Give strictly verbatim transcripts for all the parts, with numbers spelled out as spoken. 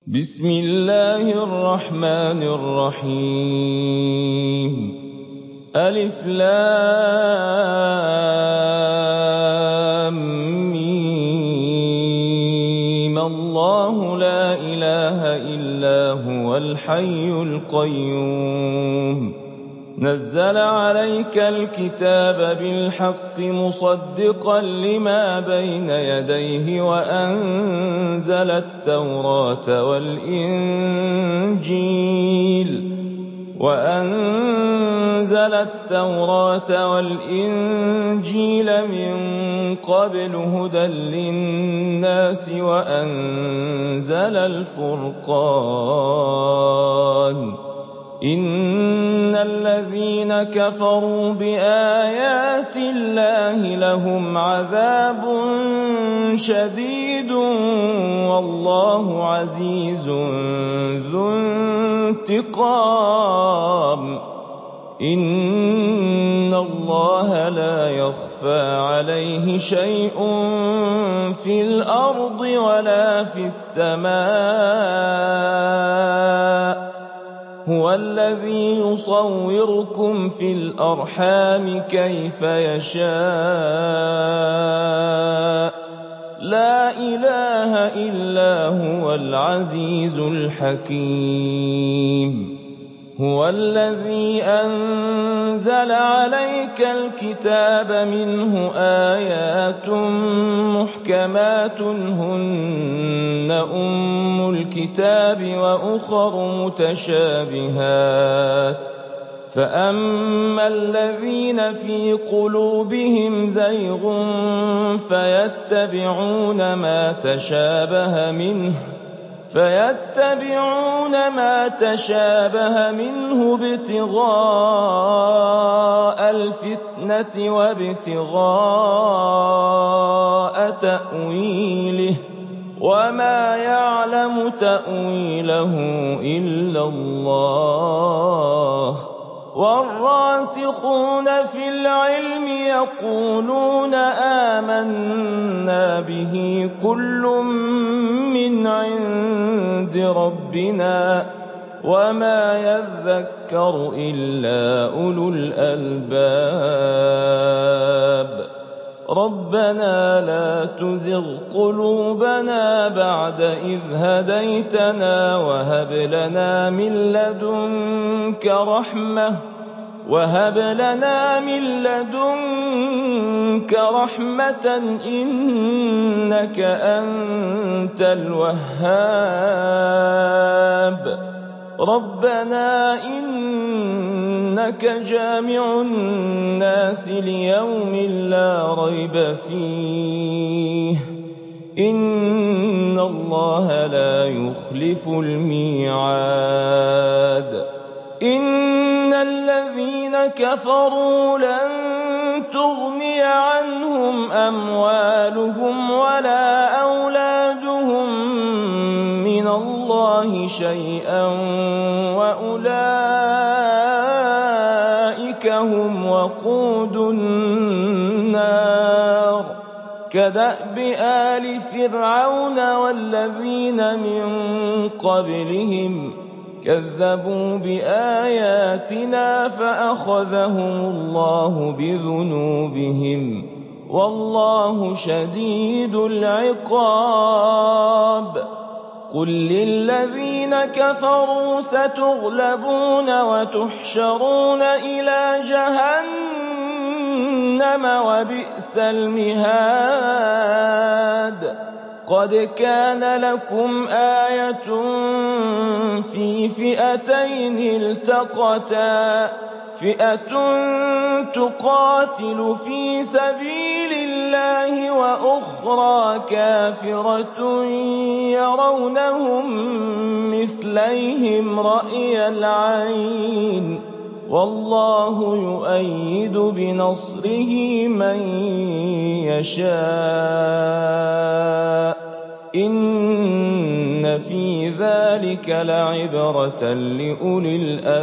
بسم الله الرحمن الرحيم ألف لام ميم الله لا إله إلا هو الحي القيوم نزل عليك الكتاب بالحق مصدقا لما بين يديه وأنزل التوراة والإنجيل وأنزل التوراة والإنجيل من قبل هدى للناس وأنزل الفرقان إن الذين كفروا بآيات الله لهم عذاب شديد والله عزيز ذو انتقام إن الله لا يخفى عليه شيء في الأرض ولا في السماء هو الذي يصوركم في الأرحام كيف يشاء لا إله إلا هو العزيز الحكيم هو الذي أنزل عليك الكتاب منه آيات محكمات هن أم الكتاب وأخر متشابهات فأما الذين في قلوبهم زيغ فيتبعون ما تشابه منه فيتبعون ما تشابه منه ابتغاء الفتنة وابتغاء تأويله وما يعلم تأويله إلا الله والراسخون في العلم يقولون آمنا به كل من عند ربنا وما يذكر إلا أولو الألباب ربنا لا تزغ قلوبنا بعد إذ هديتنا وهب لنا من لدنك رحمة وهب لنا من لدنك رحمة إنك أنت الوهاب ربنا إنك جامع الناس ليوم لا ريب فيه إن الله لا يخلف الميعاد إن الذين كفروا لن تغني عنهم أموالهم ولا أولادهم من الله شيئا وأولئك هم وقود النار كدأب آل فرعون والذين من قبلهم كذبوا بآياتنا فأخذهم الله بذنوبهم والله شديد العقاب قل للذين كفروا ستغلبون وتحشرون إلى جهنم وبئس المهاد قد كان لكم آية في فئتين التقتا فئة تقاتل في سبيل الله وأخرى كافرة يرونهم مثليهم رأي العين والله يؤيد بنصره من يشاء إن في ذلك لعبرة لأولي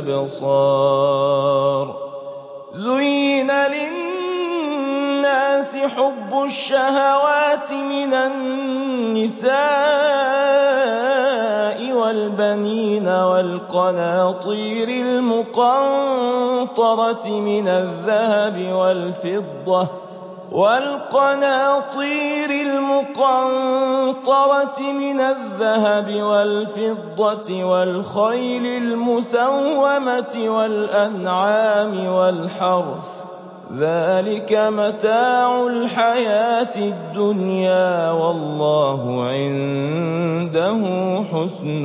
الأبصار زين للناس حب الشهوات من النساء وَالْبَنِينَ وَالْقَنَاطِيرِ الْمُقَنطَرَةِ مِنَ الذَّهَبِ وَالْفِضَّةِ وَالْقَنَاطِيرِ الْمُقَنطَرَةِ مِنَ الذَّهَبِ وَالْفِضَّةِ وَالْخَيْلِ الْمُسَوَّمَةِ وَالْأَنْعَامِ وَالْحَرْثِ ۗ ذَٰلِكَ مَتَاعُ الْحَيَاةِ الدُّنْيَا ۖ وَاللَّهُ عِندَهُ حُسْنُ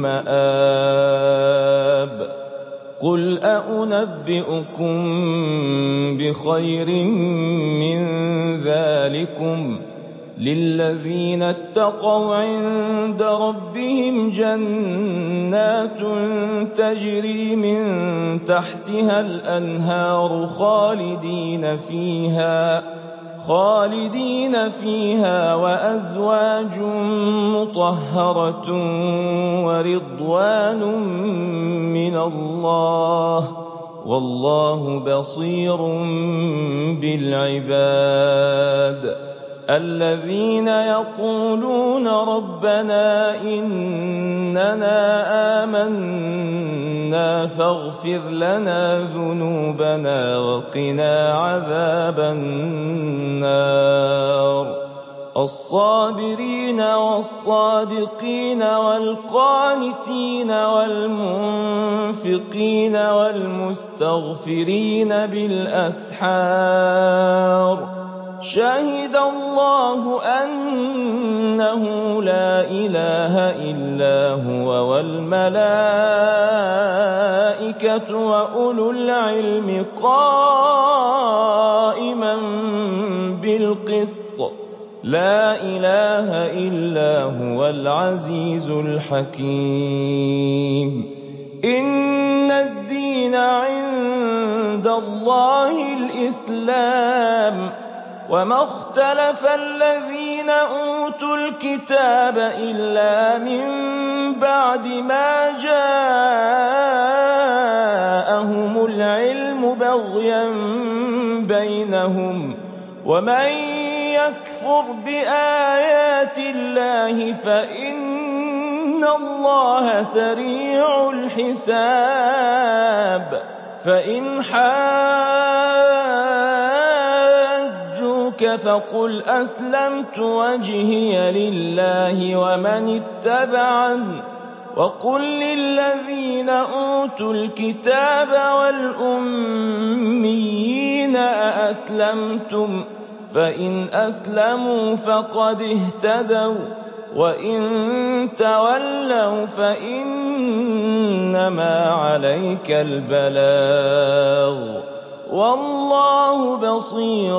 الْمَآبِ. قُلْ أَؤُنَبِّئُكُم بِخَيْرٍ مِّن ذَٰلِكُمْ ۗ لِلَّذِينَ اتَّقَوْا عِندَ رَبِّهِمْ جَنَّاتٌ تَجْرِي مِن تَحْتِهَا الْأَنْهَارُ خَالِدِينَ فِيهَا خالدين فيها وَأَزْوَاجٌ مُّطَهَّرَةٌ وَرِضْوَانٌ مِّنَ اللَّهِ ۗ وَاللَّهُ بَصِيرٌ بِالْعِبَادِ. الَّذِينَ يَقُولُونَ رَبَّنَا إِنَّنَا آمَنَّا فَاغْفِرْ لَنَا ذُنُوبَنَا وَقِنَا عَذَابَ النَّارِ. الصَّابِرِينَ وَالصَّادِقِينَ وَالْقَانِتِينَ وَالْمُنفِقِينَ وَالْمُسْتَغْفِرِينَ بِالْأَسْحَارِ. شَهِدَ اللَّهُ أَنَّهُ لَا إِلَٰهَ إِلَّا هُوَ وَالْمَلَائِكَةُ وَأُولُو الْعِلْمِ قَائِمًا بِالْقِسْطِ ۚ لَا إِلَٰهَ إِلَّا هُوَ الْعَزِيزُ الْحَكِيمُ. إِنَّ الدِّينَ عِندَ اللَّهِ الْإِسْلَامُ ۗ وَمَا اخْتَلَفَ الَّذِينَ أُوتُوا الْكِتَابَ إِلَّا مِن بَعْدِ مَا جَاءَهُمُ الْعِلْمُ بَغْيًا بَيْنَهُمْ ۗ وَمَن يَكْفُرْ بِآيَاتِ اللَّهِ فَإِنَّ اللَّهَ سَرِيعُ الْحِسَابِ. فَإِنْ حَاجُّوكَ فَقُلْ أَسْلَمْتُ وَجْهِيَ لِلَّهِ وَمَنِ اتَّبَعَنِ ۗ وَقُل لِّلَّذِينَ أُوتُوا الْكِتَابَ وَالْأُمِّيِّينَ أَأَسْلَمْتُمْ ۚ فَإِنْ أَسْلَمُوا فَقَدِ اهْتَدَوا ۖ وَّإِن تَوَلَّوْا فَإِنَّمَا عَلَيْكَ الْبَلَاغُ ۗ وَاللَّهُ بَصِيرٌ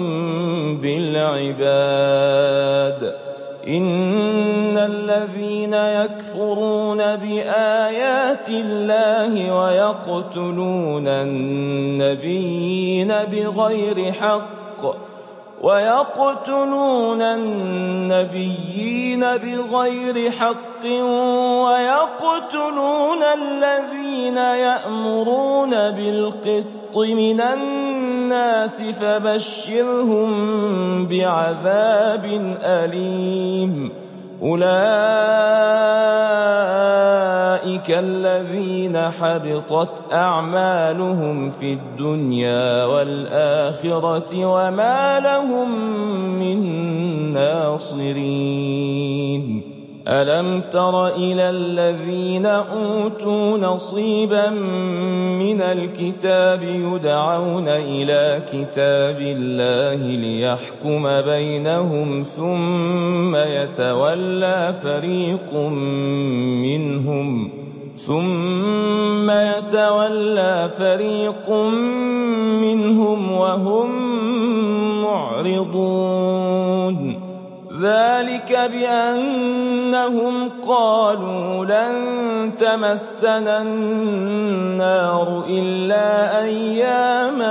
بِالْعِبَادِ. إِنَّ الَّذِينَ يَكْفُرُونَ بِآيَاتِ اللَّهِ وَيَقْتُلُونَ النَّبِيِّينَ بِغَيْرِ حَقٍّ وَيَقْتُلُونَ النَّبِيِّينَ بِغَيْرِ حَقٍّ وَيَقْتُلُونَ الَّذِينَ يَأْمُرُونَ بِالْقِسْطِ مِنَ النَّاسِ فَبَشِّرْهُم بِعَذَابٍ أَلِيمٍ. أُولَٰئِكَ الَّذِينَ حَبِطَتْ أَعْمَالُهُمْ فِي الدُّنْيَا وَالْآخِرَةِ وَمَا لَهُم مِّن نَّاصِرِينَ. أَلَمْ تَرَ إِلَى الَّذِينَ أُوتُوا نَصِيبًا مِّنَ الْكِتَابِ يُدْعَوْنَ إِلَىٰ كِتَابِ اللَّهِ لِيَحْكُمَ بَيْنَهُمْ ثُمَّ يَتَوَلَّىٰ فَرِيقٌ مِّنْهُمْ ثُمَّ يَتَوَلَّىٰ فَرِيقٌ مِّنْهُمْ وَهُم مُّعْرِضُونَ. ذَٰلِكَ بِأَنَّهُمْ قَالُوا لَن تَمَسَّنَا النَّارُ إِلَّا أَيَّامًا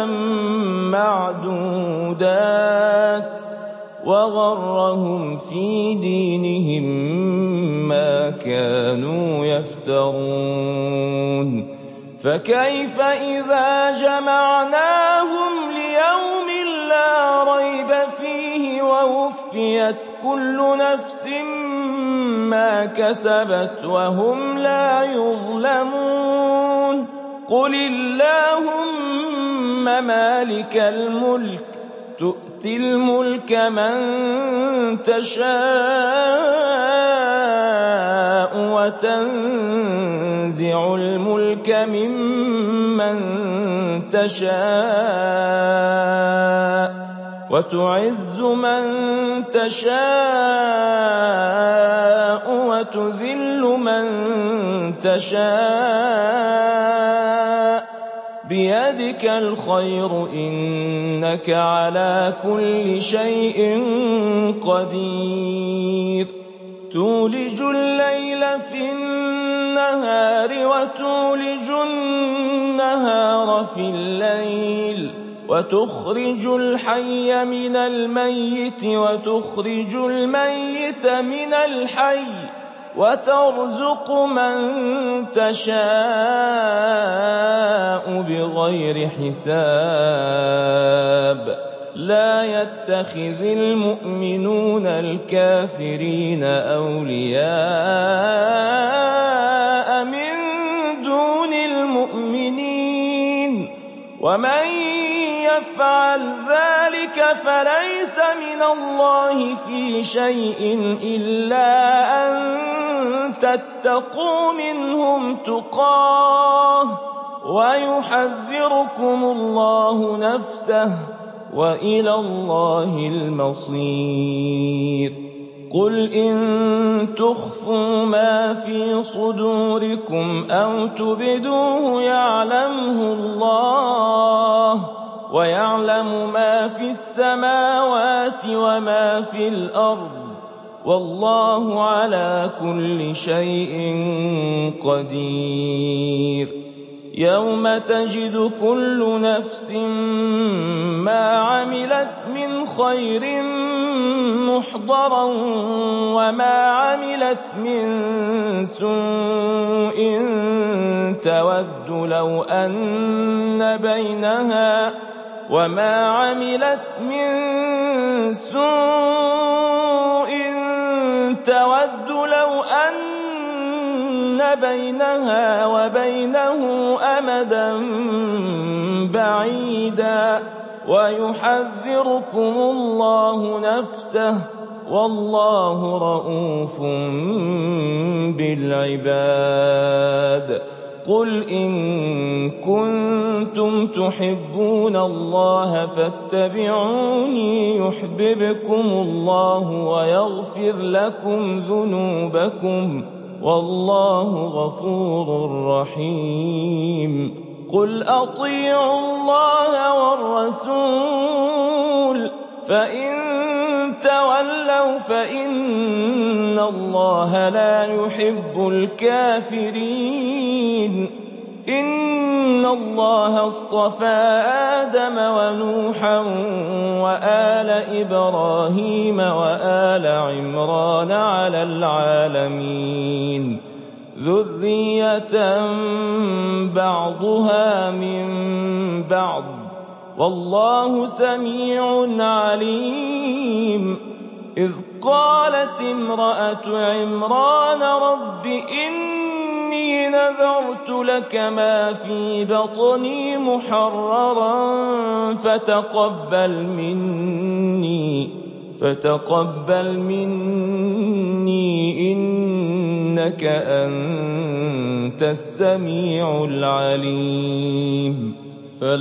مَّعْدُودَاتٍ ۖ وَغَرَّهُمْ فِي دِينِهِم مَّا كَانُوا يَفْتَرُونَ. فَكَيْفَ إِذَا جَمَعْنَاهُمْ لِيَوْمٍ لَّا رَيْبَ فِيهِ وَوُفِّيَتْ كُلُّ نَفْسٍ مَا كَسَبَتْ وَهُمْ لَا يُظْلَمُونَ قُلِ اللَّهُمَّ مَالِكَ الْمُلْكِ تُؤْتِي الْمُلْكَ مَن تَشَاءُ وَتَنزِعُ الْمُلْكَ مِمَّن تَشَاءُ وَتُعِزُّ مَن تَشَاءُ وَتُذِلُّ مَن تَشَاءُ بِيَدِكَ الْخَيْرُ ۖ إِنَّكَ عَلَىٰ كُلِّ شَيْءٍ قَدِيرٌ تُولِجُ اللَّيْلَ فِي النَّهَارِ وَتُولِجُ النَّهَارَ فِي اللَّيْلِ وَتُخْرِجُ الْحَيَّ مِنَ الْمَيِّتِ وَتُخْرِجُ الْمَيِّتَ مِنَ الْحَيِّ وَتَرْزُقُ مَن تَشَاءُ بِغَيْرِ حِسَابٍ لَا يَتَّخِذِ الْمُؤْمِنُونَ الْكَافِرِينَ أَوْلِيَاءَ مِن دُونِ الْمُؤْمِنِينَ وَمَن يَفْعَلْ ذَٰلِكَ فَلَيْسَ مِنَ اللَّهِ فِي شَيْءٍ إِلَّا أَن تَتَّقُوا مِنْهُمْ تُقَاةً وَيُحَذِّرُكُمُ اللَّهُ نَفْسَهُ ۗ وَإِلَى اللَّهِ الْمَصِيرُ قُلْ إِن تُخْفُوا مَا فِي صُدُورِكُمْ أَوْ تُبْدُوهُ يَعْلَمْهُ اللَّهُ وَيَعْلَمُ مَا فِي السَّمَاوَاتِ وَمَا فِي الْأَرْضِ ۗ وَاللَّهُ عَلَىٰ كُلِّ شَيْءٍ قَدِيرٌ يَوْمَ تَجِدُ كُلُّ نَفْسٍ مَّا عَمِلَتْ مِنْ خَيْرٍ مُّحْضَرًا وَمَا عَمِلَتْ مِن سُوءٍ تَوَدُّ لَوْ أَنَّ بَيْنَهَا وَمَا عَمِلَتْ مِن سُوءٍ تَوَدُّ لَوْ أَنَّ بَيْنَهَا وَبَيْنَهُ أَمَدًا بَعِيدًا وَيُحَذِّرُكُمُ اللَّهُ نَفْسَهُ ۗ وَاللَّهُ رَءُوفٌ بِالْعِبَادِ قُلْ إِن كُنتُمْ تُحِبُّونَ اللَّهَ فَاتَّبِعُونِي يُحْبِبْكُمُ اللَّهُ وَيَغْفِرْ لَكُمْ ذُنُوبَكُمْ ۗ وَاللَّهُ غَفُورٌ رَّحِيمٌ قُلْ أَطِيعُوا اللَّهَ وَالرَّسُولَ ۖ فَإِن تَوَلَّوْا فَإِنَّ اللَّهَ لَا يُحِبُّ الْكَافِرِينَ إِنَّ اللَّهَ اصْطَفَىٰ آدَمَ وَنُوحًا وَآلَ إِبْرَاهِيمَ وَآلَ عِمْرَانَ عَلَى الْعَالَمِينَ ذُرِّيَّةً بَعْضُهَا مِن بَعْضٍ ۗ وَاللَّهُ سَمِيعٌ عَلِيمٌ إِذْ قَالَتِ امْرَأَتُ عِمْرَانَ رَبِّ إِنِّي نَذَرْتُ لَكَ مَا فِي بَطْنِي مُحَرَّرًا فَتَقَبَّلْ مِنِّي فَتَقَبَّلْ مِنِّي إِنَّكَ أَنتَ السَّمِيعُ الْعَلِيمُ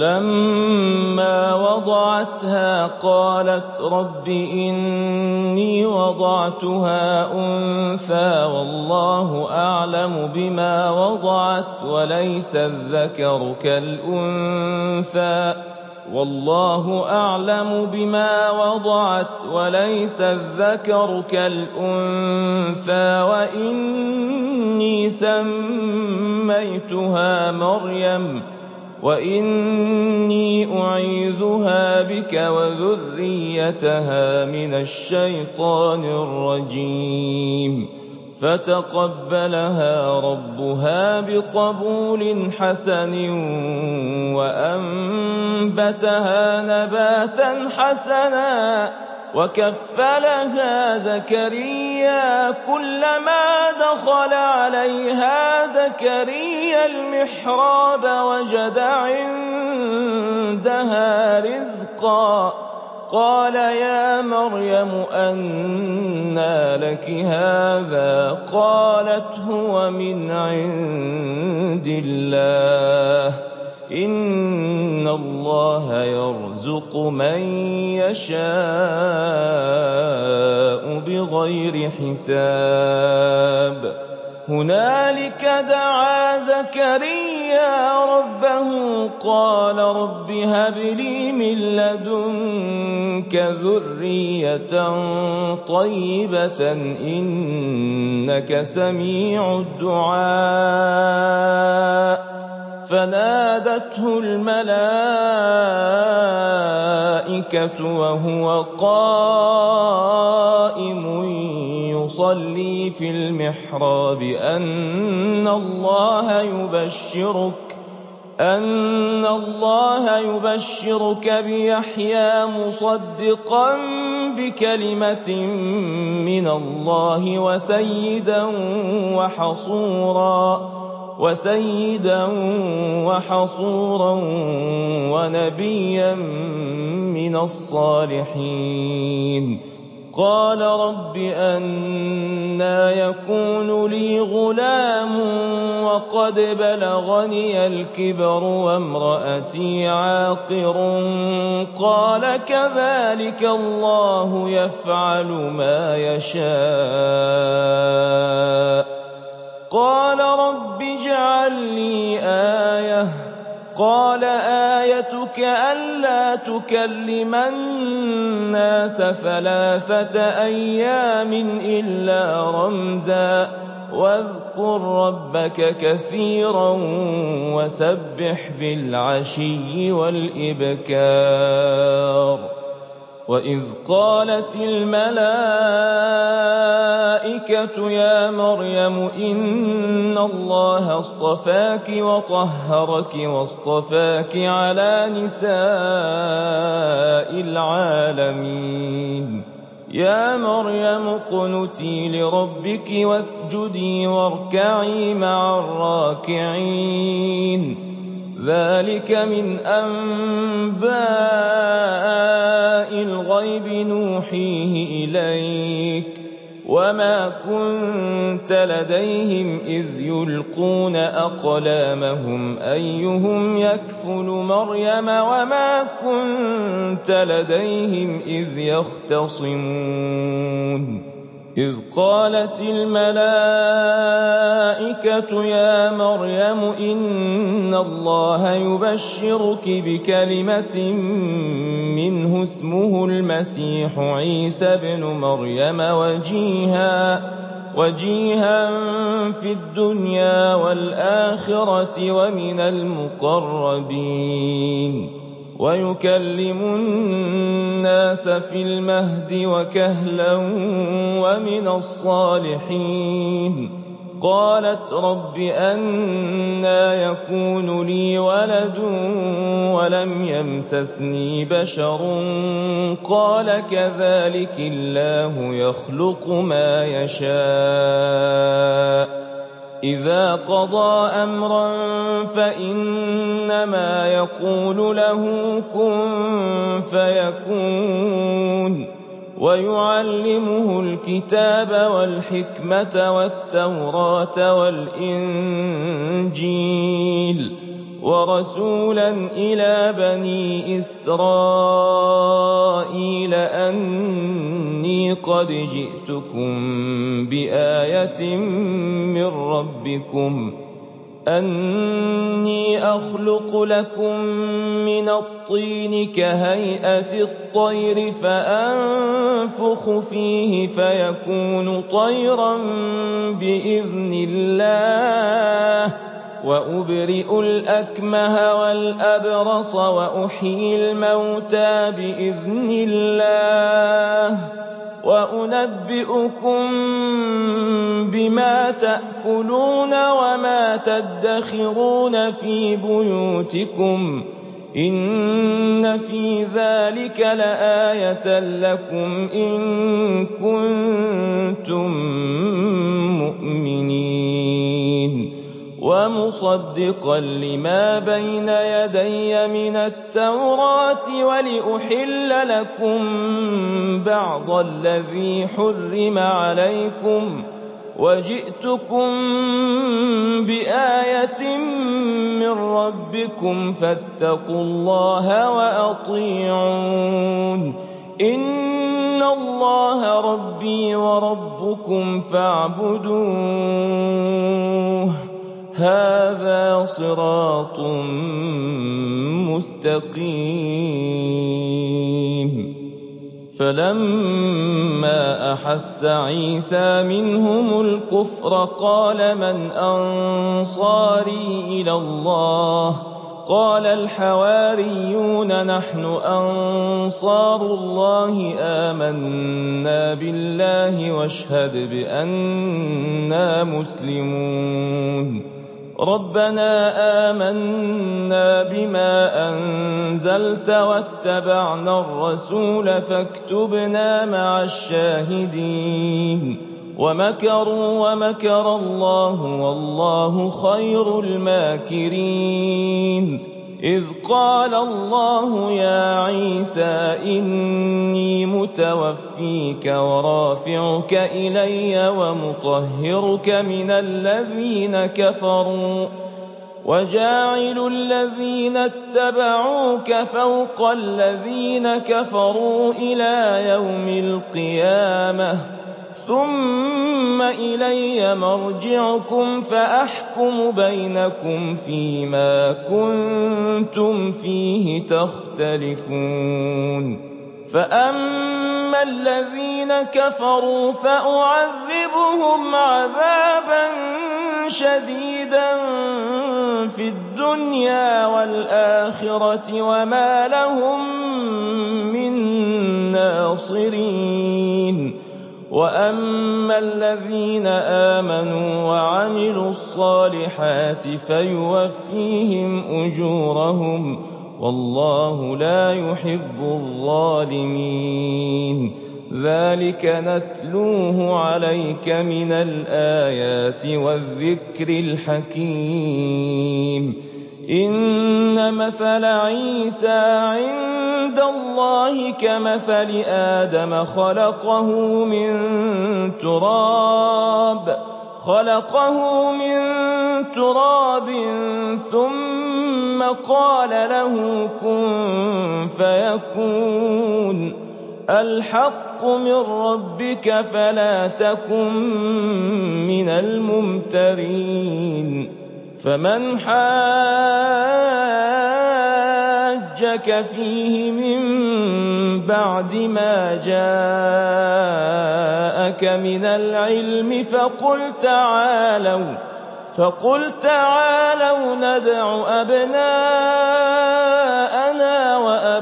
فَلَمَّا وَضَعَتْهَا قَالَتْ رَبِّ إِنِّي وَضَعْتُهَا أُنثَىٰ وَاللَّهُ أَعْلَمُ بِمَا وَضَعَتْ وَلَيْسَ الذَّكَرُ كَالْأُنثَىٰ وَاللَّهُ أَعْلَمُ بِمَا وَضَعَتْ وَلَيْسَ الذَّكَرُ كَالْأُنثَىٰ وَإِنِّي سَمَّيْتُهَا مَرْيَمَ وَإِنِّي أُعِيذُهَا بِكَ وَذُرِّيَّتَهَا مِنَ الشَّيْطَانِ الرَّجِيمِ فَتَقَبَّلَهَا رَبُّهَا بِقَبُولٍ حَسَنٍ وَأَنبَتَهَا نَبَاتًا حَسَنًا وَكَفَّلَهَا زَكَرِيَّا كُلَّمَا دَخَلَ عَلَيْهَا زَكَرِيَّا الْمِحْرَابَ وَجَدَ عِندَهَا رِزْقًا قَالَ يَا مَرْيَمُ أَنَّىٰ لَكِ هَٰذَا ۖ قَالَتْ هُوَ مِنْ عِندِ اللَّهِ ۖ إِنَّ اللَّهَ يَرْزُقُ مَن يَشَاءُ بِغَيْرِ حِسَابٍ هُنَالِكَ دَعَا زَكَرِيَّا رَبَّهُ قَالَ رَبِّ هَبْ لِي مِن لَّدُنكَ ذُرِّيَّةً طَيِّبَةً ۖ إِنَّكَ سَمِيعُ الدُّعَاءِ فَنَادَتْهُ الْمَلَائِكَةُ وَهُوَ قَائِمٌ يُصَلِّي فِي الْمِحْرَابِ أَنَّ اللَّهَ يُبَشِّرُكَ أَنَّ اللَّهَ يُبَشِّرُكَ بِيَحْيَىٰ مُصَدِّقًا بِكَلِمَةٍ مِّنَ اللَّهِ وَسَيِّدًا وَحَصُورًا وَسَيِّدًا وَحَصُورًا وَنَبِيًّا مِّنَ الصَّالِحِينَ قَالَ رَبِّ أَنَّىٰ يَكُونُ لِي غُلَامٌ وَقَدْ بَلَغَنِيَ الْكِبَرُ وَامْرَأَتِي عَاقِرٌ قَالَ كَذَٰلِكَ اللَّهُ يَفْعَلُ مَا يَشَاءُ قَالَ رَبِّ اجْعَل لِّي آيَةً ۖ قَالَ آيَتُكَ أَلَّا تُكَلِّمَ النَّاسَ ثَلَاثَةَ أَيَّامٍ إِلَّا رَمْزًا ۗ وَاذْكُر رَّبَّكَ كَثِيرًا وَسَبِّحْ بِالْعَشِيِّ وَالْإِبْكَارِ وَإِذْ قَالَتِ الْمَلَائِكَةُ يَا مَرْيَمُ إِنَّ اللَّهَ اصْطَفَاكِ وَطَهَّرَكِ وَاصْطَفَاكِ عَلَىٰ نِسَاءِ الْعَالَمِينَ يَا مَرْيَمُ اقْنُتِي لِرَبِّكِ وَاسْجُدِي وَارْكَعِي مَعَ الرَّاكِعِينَ ذَٰلِكَ مِنْ أَنبَاءِ الْغَيْبِ نُوحِيهِ إِلَيْكَ ۖ وَمَا كُنتَ لَدَيْهِمْ إِذْ يُلْقُونَ أَقْلَامَهُمْ أَيُّهُمْ يَكْفُلُ مَرْيَمَ وَمَا كُنتَ لَدَيْهِمْ إِذْ يَخْتَصِمُونَ إِذْ قَالَتِ الْمَلَائِكَةُ يَا مَرْيَمُ إِنَّ اللَّهَ يُبَشِّرُكِ بِكَلِمَةٍ مِّنْهُ اسْمُهُ الْمَسِيحُ عِيسَى ابْنُ مَرْيَمَ وَجِيهًا فِي الدُّنْيَا وَالْآخِرَةِ وَمِنَ الْمُقَرَّبِينَ وَيُكَلِّمُ النَّاسَ فِي الْمَهْدِ وَكَهْلًا وَمِنَ الصَّالِحِينَ قَالَتْ رَبِّ أَنَّىٰ يَكُونُ لِي وَلَدٌ وَلَمْ يَمْسَسْنِي بَشَرٌ قَالَ كَذَٰلِكِ اللَّهُ يَخْلُقُ مَا يَشَاءُ إِذَا قَضَىٰ أَمْرًا فَإِنَّمَا يَقُولُ لَهُ كُن فَيَكُونُ وَيُعَلِّمُهُ الْكِتَابَ وَالْحِكْمَةَ وَالتَّوْرَاةَ وَالْإِنجِيلَ وَرَسُولًا إِلَىٰ بَنِي إِسْرَائِيلَ أَنِّي قَدْ جِئْتُكُم بِآيَةٍ مِّن رَّبِّكُمْ أَنِّي أَخْلُقُ لَكُم مِّنَ الطِّينِ كَهَيْئَةِ الطَّيْرِ فَأَنفُخُ فِيهِ فَيَكُونُ طَيْرًا بِإِذْنِ اللَّهِ وَأُبْرِئُ الْأَكْمَهَ وَالْأَبْرَصَ وَأُحْيِي الْمَوْتَىٰ بِإِذْنِ اللَّهِ وَأُنَبِّئُكُم بِمَا تَأْكُلُونَ وَمَا تَدَّخِرُونَ فِي بُيُوتِكُمْ ۚ إِنَّ فِي ذَلِكَ لَآيَةً لَّكُمْ إِن كُنتُم مُّؤْمِنِينَ وَمُصَدِّقًا لِّمَا بَيْنَ يَدَيَّ مِنَ التَّوْرَاةِ وَلِأُحِلَّ لَكُم بَعْضَ الَّذِي حُرِّمَ عَلَيْكُمْ وَجِئْتُكُم بِآيَةٍ مِّن رَّبِّكُمْ فَاتَّقُوا اللَّهَ وَأَطِيعُونِ إِنَّ اللَّهَ رَبِّي وَرَبُّكُمْ فَاعْبُدُوهُ هَٰذَا صِرَاطٌ مُّسْتَقِيمٌ فَلَمَّا أَحَسَّ عِيسَىٰ مِنْهُمُ الْكُفْرَ قَالَ مَنْ أَنصَارِي إِلَى اللَّهِ قَالَ الْحَوَارِيُّونَ نَحْنُ أَنصَارُ اللَّهِ آمَنَّا بِاللَّهِ واشهد بِأَنَّا مُسْلِمُونَ رَبَّنَا آمَنَّا بِمَا أَنزَلْتَ وَاتَّبَعْنَا الرَّسُولَ فَاكْتُبْنَا مَعَ الشَّاهِدِينَ وَمَكَرُوا وَمَكَرَ اللَّهُ وَاللَّهُ خَيْرُ الْمَاكِرِينَ إِذْ قَالَ اللَّهُ يَا عِيسَىٰ إِنِّي مُتَوَفِّيكَ وَرَافِعُكَ إِلَيَّ وَمُطَهِّرُكَ مِنَ الَّذِينَ كَفَرُوا وَجَاعِلُ الَّذِينَ اتَّبَعُوكَ فَوْقَ الَّذِينَ كَفَرُوا إِلَىٰ يَوْمِ الْقِيَامَةِ ثُمَّ إِلَيَّ مَرْجِعُكُمْ فَأَحْكُمُ بَيْنَكُمْ فِيمَا كُنتُمْ فِيهِ تَخْتَلِفُونَ فَأَمَّا الَّذِينَ كَفَرُوا فَأُعَذِّبُهُمْ عَذَابًا شَدِيدًا فِي الدُّنْيَا وَالْآخِرَةِ وَمَا لَهُم مِّن نَّاصِرِينَ وَأَمَّا الَّذِينَ آمَنُوا وَعَمِلُوا الصَّالِحَاتِ فَيُوَفِّيهِمْ أُجُورَهُمْ وَاللَّهُ لَا يُحِبُّ الظَّالِمِينَ ذَلِكَ نَتْلُوهُ عَلَيْكَ مِنَ الْآيَاتِ وَالذِّكْرِ الْحَكِيمِ إِنَّ مَثَلَ عِيسَىٰ عِندَ اللَّهِ كَمَثَلِ آدَمَ خَلَقَهُ مِن تُرَابٍ خَلَقَهُ مِن تُرَابٍ ثُمَّ قَالَ لَهُ كُن فَيَكُونُ الْحَقُّ مِن رَّبِّكَ فَلَا تَكُن مِّنَ الْمُمْتَرِينَ فَمَنْ حَاجَّكَ فِيهِ مِن بَعْدِ مَا جَاءَكَ مِنَ الْعِلْمِ فَقُلْ تَعَالَوْا فَقُلْ تَعَالَوْا نَدْعُ أَبْنَاءَنَا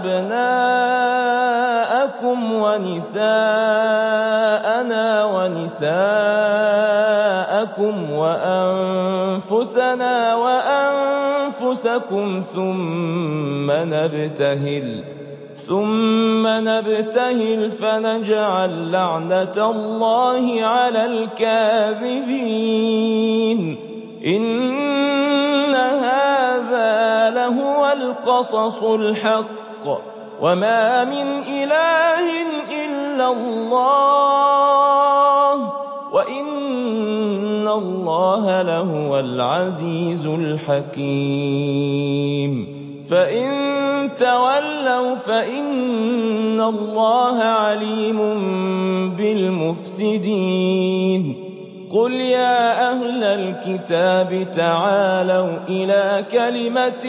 وَأَبْنَاءَكُمْ وَنِسَاءَنَا وَنِسَاءَكُمْ وَأَنفُسَنَا وَأَنفُسَكُمْ ثُمَّ نَبْتَهِلْ ثُمَّ نَبْتَهِلْ فَنَجْعَل لَّعْنَتَ اللَّهِ عَلَى الْكَاذِبِينَ إِنَّ هَٰذَا لَهُوَ الْقَصَصُ الْحَقُّ وَمَا مِنْ إِلَٰهٍ إِلَّا اللَّهُ وَإِنَّ اللَّهَ لَهُوَ الْعَزِيزُ الْحَكِيمُ فَإِن تَوَلَّوْا فَإِنَّ اللَّهَ عَلِيمٌ بِالْمُفْسِدِينَ قُلْ يَا أَهْلَ الْكِتَابِ تَعَالَوْا إِلَىٰ كَلِمَةٍ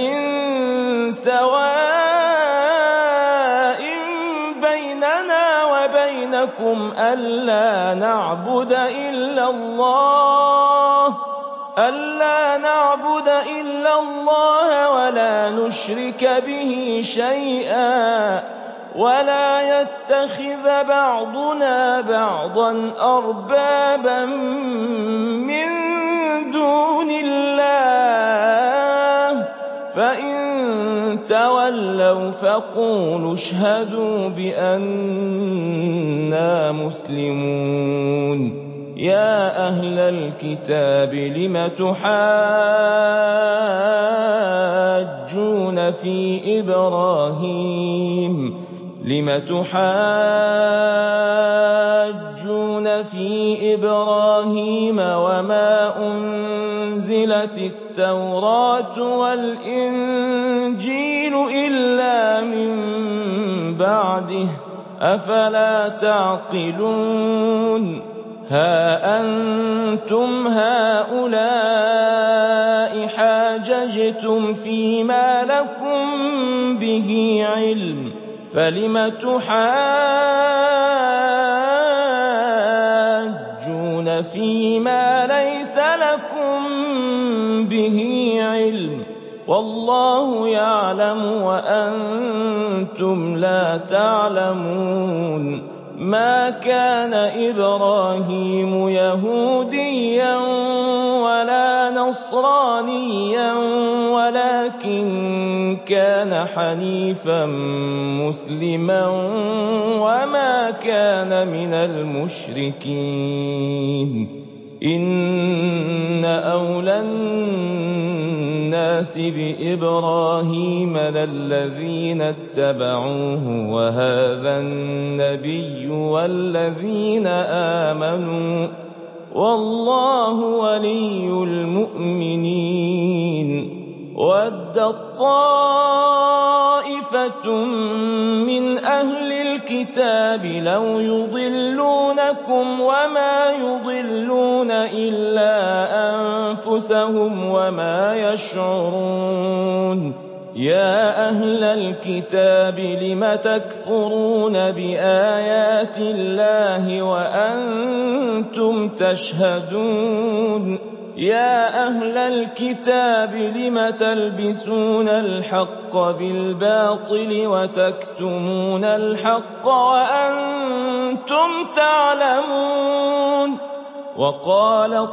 سَوَاءٍ بَيْنَنَا وَبَيْنَكُمْ أَلَّا نَعْبُدَ إِلَّا اللَّهَ أَلَّا نَعْبُدَ إِلَّا اللَّهَ وَلَا نُشْرِكَ بِهِ شَيْئًا وَلَا يَتَّخِذَ بَعْضُنَا بَعْضًا أَرْبَابًا مِّن دُونِ اللَّهِ فَإِن تَوَلَّوْا فَقُولُوا اشْهَدُوا بِأَنَّا مُسْلِمُونَ يَا أَهْلَ الْكِتَابِ لِمَ تُحَاجُّونَ فِي إِبْرَاهِيمَ لِمَ تُحَاجُّونَ فِي إِبْرَاهِيمَ وَمَا أُنزِلَتِ التَّوْرَاةُ وَالْإِنجِيلُ إِلَّا مِن بَعْدِهِ ۚ أَفَلَا تَعْقِلُونَ هَا أَنتُمْ هَٰؤُلَاءِ حَاجَجْتُمْ فِيمَا لَكُم بِهِ عِلْمٌ فَلِمَ تُحَاجُّونَ فِيمَا لَيْسَ لَكُم بِهِ عِلْمٌ ۚ وَاللَّهُ يَعْلَمُ وَأَنتُمْ لَا تَعْلَمُونَ مَا كَانَ إِبْرَاهِيمُ يَهُودِيًّا وَلَا نَصْرَانِيًّا وَلَٰكِن كَانَ حَنِيفًا مُّسْلِمًا وَمَا كَانَ مِنَ الْمُشْرِكِينَ إِنَّ أَوْلَى النَّاسِ بِإِبْرَاهِيمَ لَلَّذِينَ اتَّبَعُوهُ وَهَٰذَا النَّبِيُّ وَالَّذِينَ آمَنُوا ۗ وَاللَّهُ وَلِيُّ الْمُؤْمِنِينَ وَدَّت طَّائِفَةٌ مِّنْ أَهْلِ الْكِتَابِ لَوْ يُضِلُّونَكُمْ وَمَا يُضِلُّونَ إِلَّا أَنفُسَهُمْ وَمَا يَشْعُرُونَ يَا أَهْلَ الْكِتَابِ لِمَ تَكْفُرُونَ بِآيَاتِ اللَّهِ وَأَنتُمْ تَشْهَدُونَ يَا أَهْلَ الْكِتَابِ لِمَ تَلْبِسُونَ الْحَقَّ بِالْبَاطِلِ وَتَكْتُمُونَ الْحَقَّ وَأَنتُمْ تَعْلَمُونَ وَقَالَت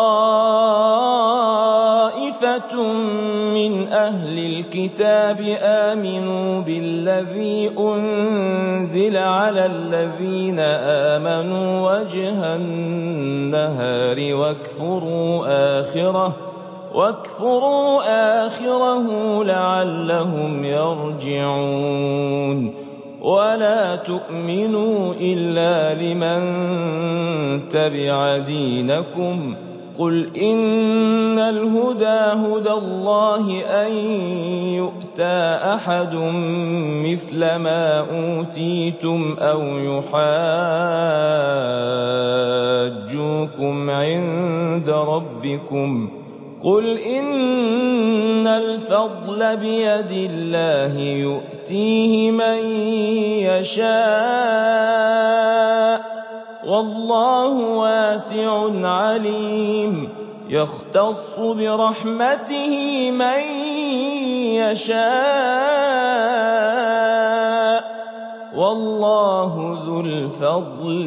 طَّائِفَةٌ مِّنْ أَهْلِ الْكِتَابِ آمِنُوا بِالَّذِي أُنزِلَ عَلَى الَّذِينَ آمَنُوا وَجْهَ النَّهَارِ وَاكْفُرُوا آخِرَهُ وَاكْفُرُوا آخِرَهُ لَعَلَّهُمْ يَرْجِعُونَ وَلَا تُؤْمِنُوا إِلَّا لِمَن تَبِعَ دِينَكُمْ قُلْ إِنَّ الْهُدَىٰ هُدَى اللَّهِ أَن يُؤْتَىٰ أَحَدٌ مِّثْلَ مَا أُوتِيتُمْ أَوْ يُحَاجُّوكُمْ عِندَ رَبِّكُمْ قُلْ إِنَّ الْفَضْلَ بِيَدِ اللَّهِ يُؤْتِيهِ مَن يَشَاءُ ۗ وَاللَّهُ وَاسِعٌ عَلِيمٌ يَخْتَصُّ بِرَحْمَتِهِ مَن يَشَاءُ ۗ وَاللَّهُ ذُو الْفَضْلِ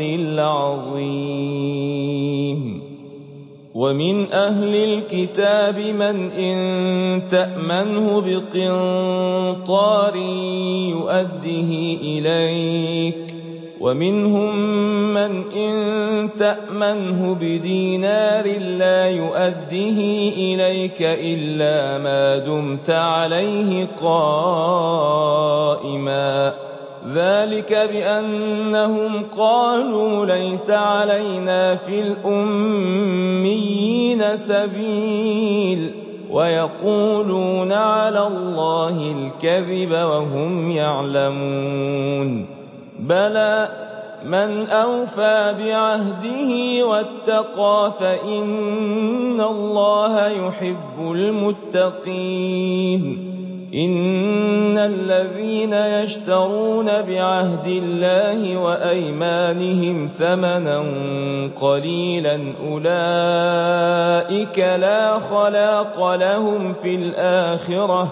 الْعَظِيمِ وَمِنْ أَهْلِ الْكِتَابِ مَنْ إِن تَأْمَنْهُ بِقِنطَارٍ يُؤَدِّهِ إِلَيْكَ وَمِنْهُم مَّنْ إِن تَأْمَنْهُ بِدِينَارٍ لَّا يُؤَدِّهِ إِلَيْكَ إِلَّا مَا دُمْتَ عَلَيْهِ قَائِمًا ۗ ذَٰلِكَ بِأَنَّهُمْ قَالُوا لَيْسَ عَلَيْنَا فِي الْأُمِّيِّينَ سَبِيلٌ وَيَقُولُونَ عَلَى اللَّهِ الْكَذِبَ وَهُمْ يَعْلَمُونَ بَلَىٰ مَنْ أَوْفَىٰ بِعَهْدِهِ وَاتَّقَىٰ فَإِنَّ اللَّهَ يُحِبُّ الْمُتَّقِينَ إِنَّ الَّذِينَ يَشْتَرُونَ بِعَهْدِ اللَّهِ وَأَيْمَانِهِمْ ثَمَنًا قَلِيلًا أُولَٰئِكَ لَا خَلَاقَ لَهُمْ فِي الْآخِرَةِ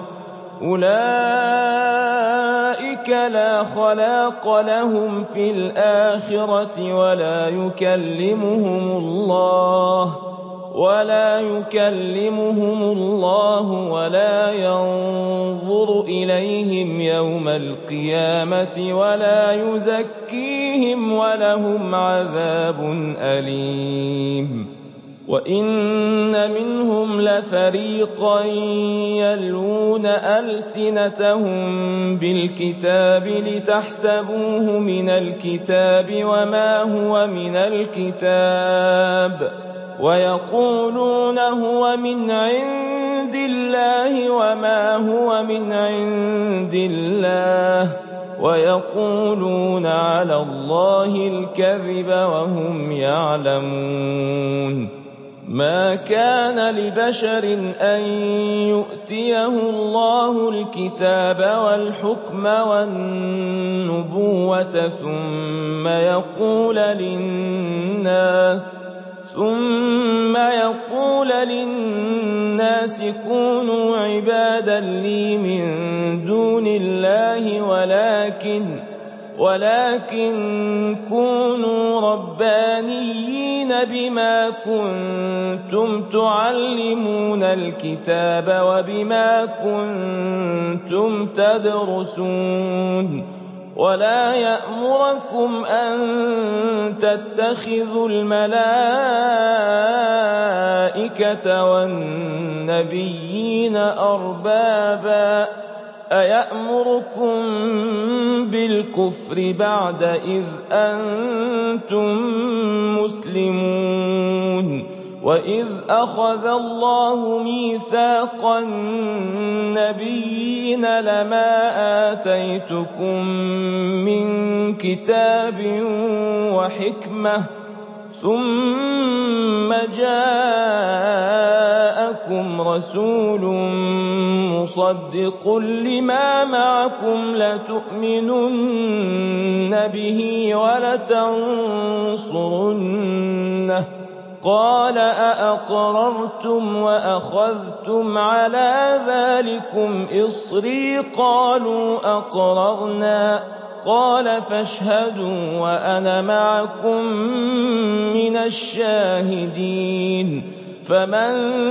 أُولَٰئِكَ لَا خَلَاقَ لَهُمْ فِي الْآخِرَةِ وَلَا يُكَلِّمُهُمُ اللَّهُ ولا يكلمهم الله ولا ينظر إليهم يوم القيامة ولا يزكيهم ولهم عذاب أليم وإن منهم لفريقا يلوون ألسنتهم بالكتاب لتحسبوه من الكتاب وما هو من الكتاب ويقولون هو من عند الله وما هو من عند الله ويقولون على الله الكذب وهم يعلمون ما كان لبشر أن يؤتيه الله الكتاب والحكم والنبوة ثم يقول للناس ثم يقول للناس كونوا عبادا لي من دون الله ولكن ولكن كونوا ربانيين بما كنتم تعلمون الكتاب وبما كنتم تدرسون ولا يأمركم أن تتخذوا الملائكة والنبيين أربابا أيأمركم بالكفر بعد إذ أنتم مسلمون وإذ أخذ الله ميثاق النبيين لما آتيتكم من كتاب وحكمة ثم جاءكم رسول مصدق لما معكم لتؤمنن به ولتنصرنه قال أأقررتم وأخذتم على ذلكم إصري قالوا أقررنا قال فاشهدوا وأنا معكم من الشاهدين فمن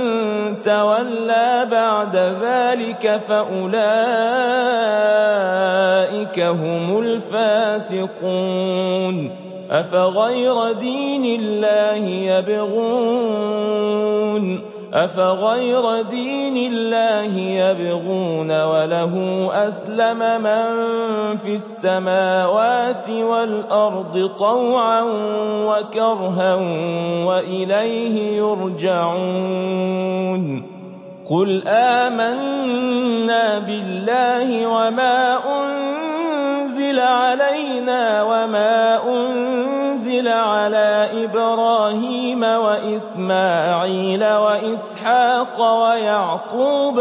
تولى بعد ذلك فأولئك هم الفاسقون أفغير دين الله يبغون أفغير دين الله يبغون وله أسلم من في السماوات والأرض طوعا وكرها وإليه يرجعون قل آمنا بالله وما أنزل علينا وما أنزل على إبراهيم وإسماعيل وإسحاق ويعقوب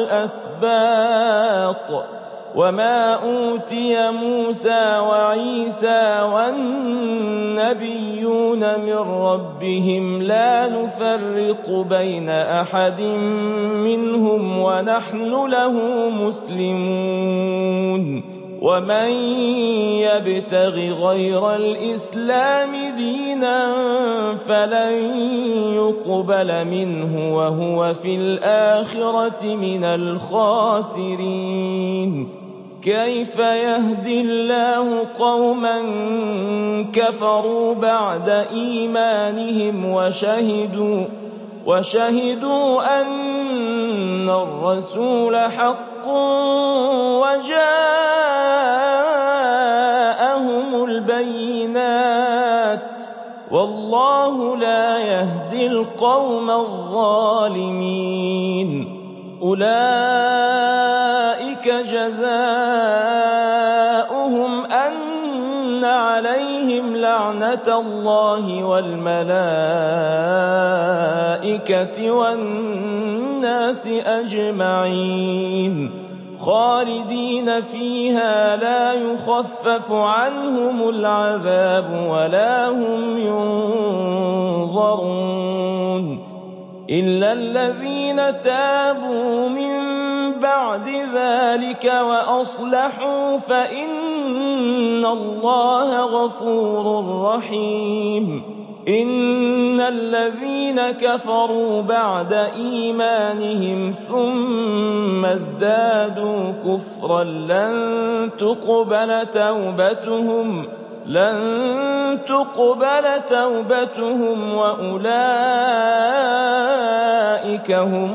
والأسباط وما أوتي موسى وعيسى والنبيون من ربهم لا نفرق بين أحد منهم ونحن له مسلمون ومن يبتغ غير الإسلام دينا فلن يقبل منه وهو في الآخرة من الخاسرين كيف يهدي الله قوما كفروا بعد إيمانهم وشهدوا وشهدوا أن الرسول حق وجاءهم البينات والله لا يهدي القوم الظالمين أولئك جزاؤهم أن عليهم لعنة الله والملائكة والناس أجمعين خالدين فيها لا يخفف عنهم العذاب ولا هم ينظرون إلا الذين تابوا من بعد ذلك وأصلحوا فإن الله غفور رحيم إِنَّ الَّذِينَ كَفَرُوا بَعْدَ إِيمَانِهِمْ ثُمَّ ازْدَادُوا كُفْرًا لَّن تُقْبَلَ تَوْبَتُهُمْ لَن تُقْبَلَ تَوْبَتُهُمْ وَأُولَٰئِكَ هُمُ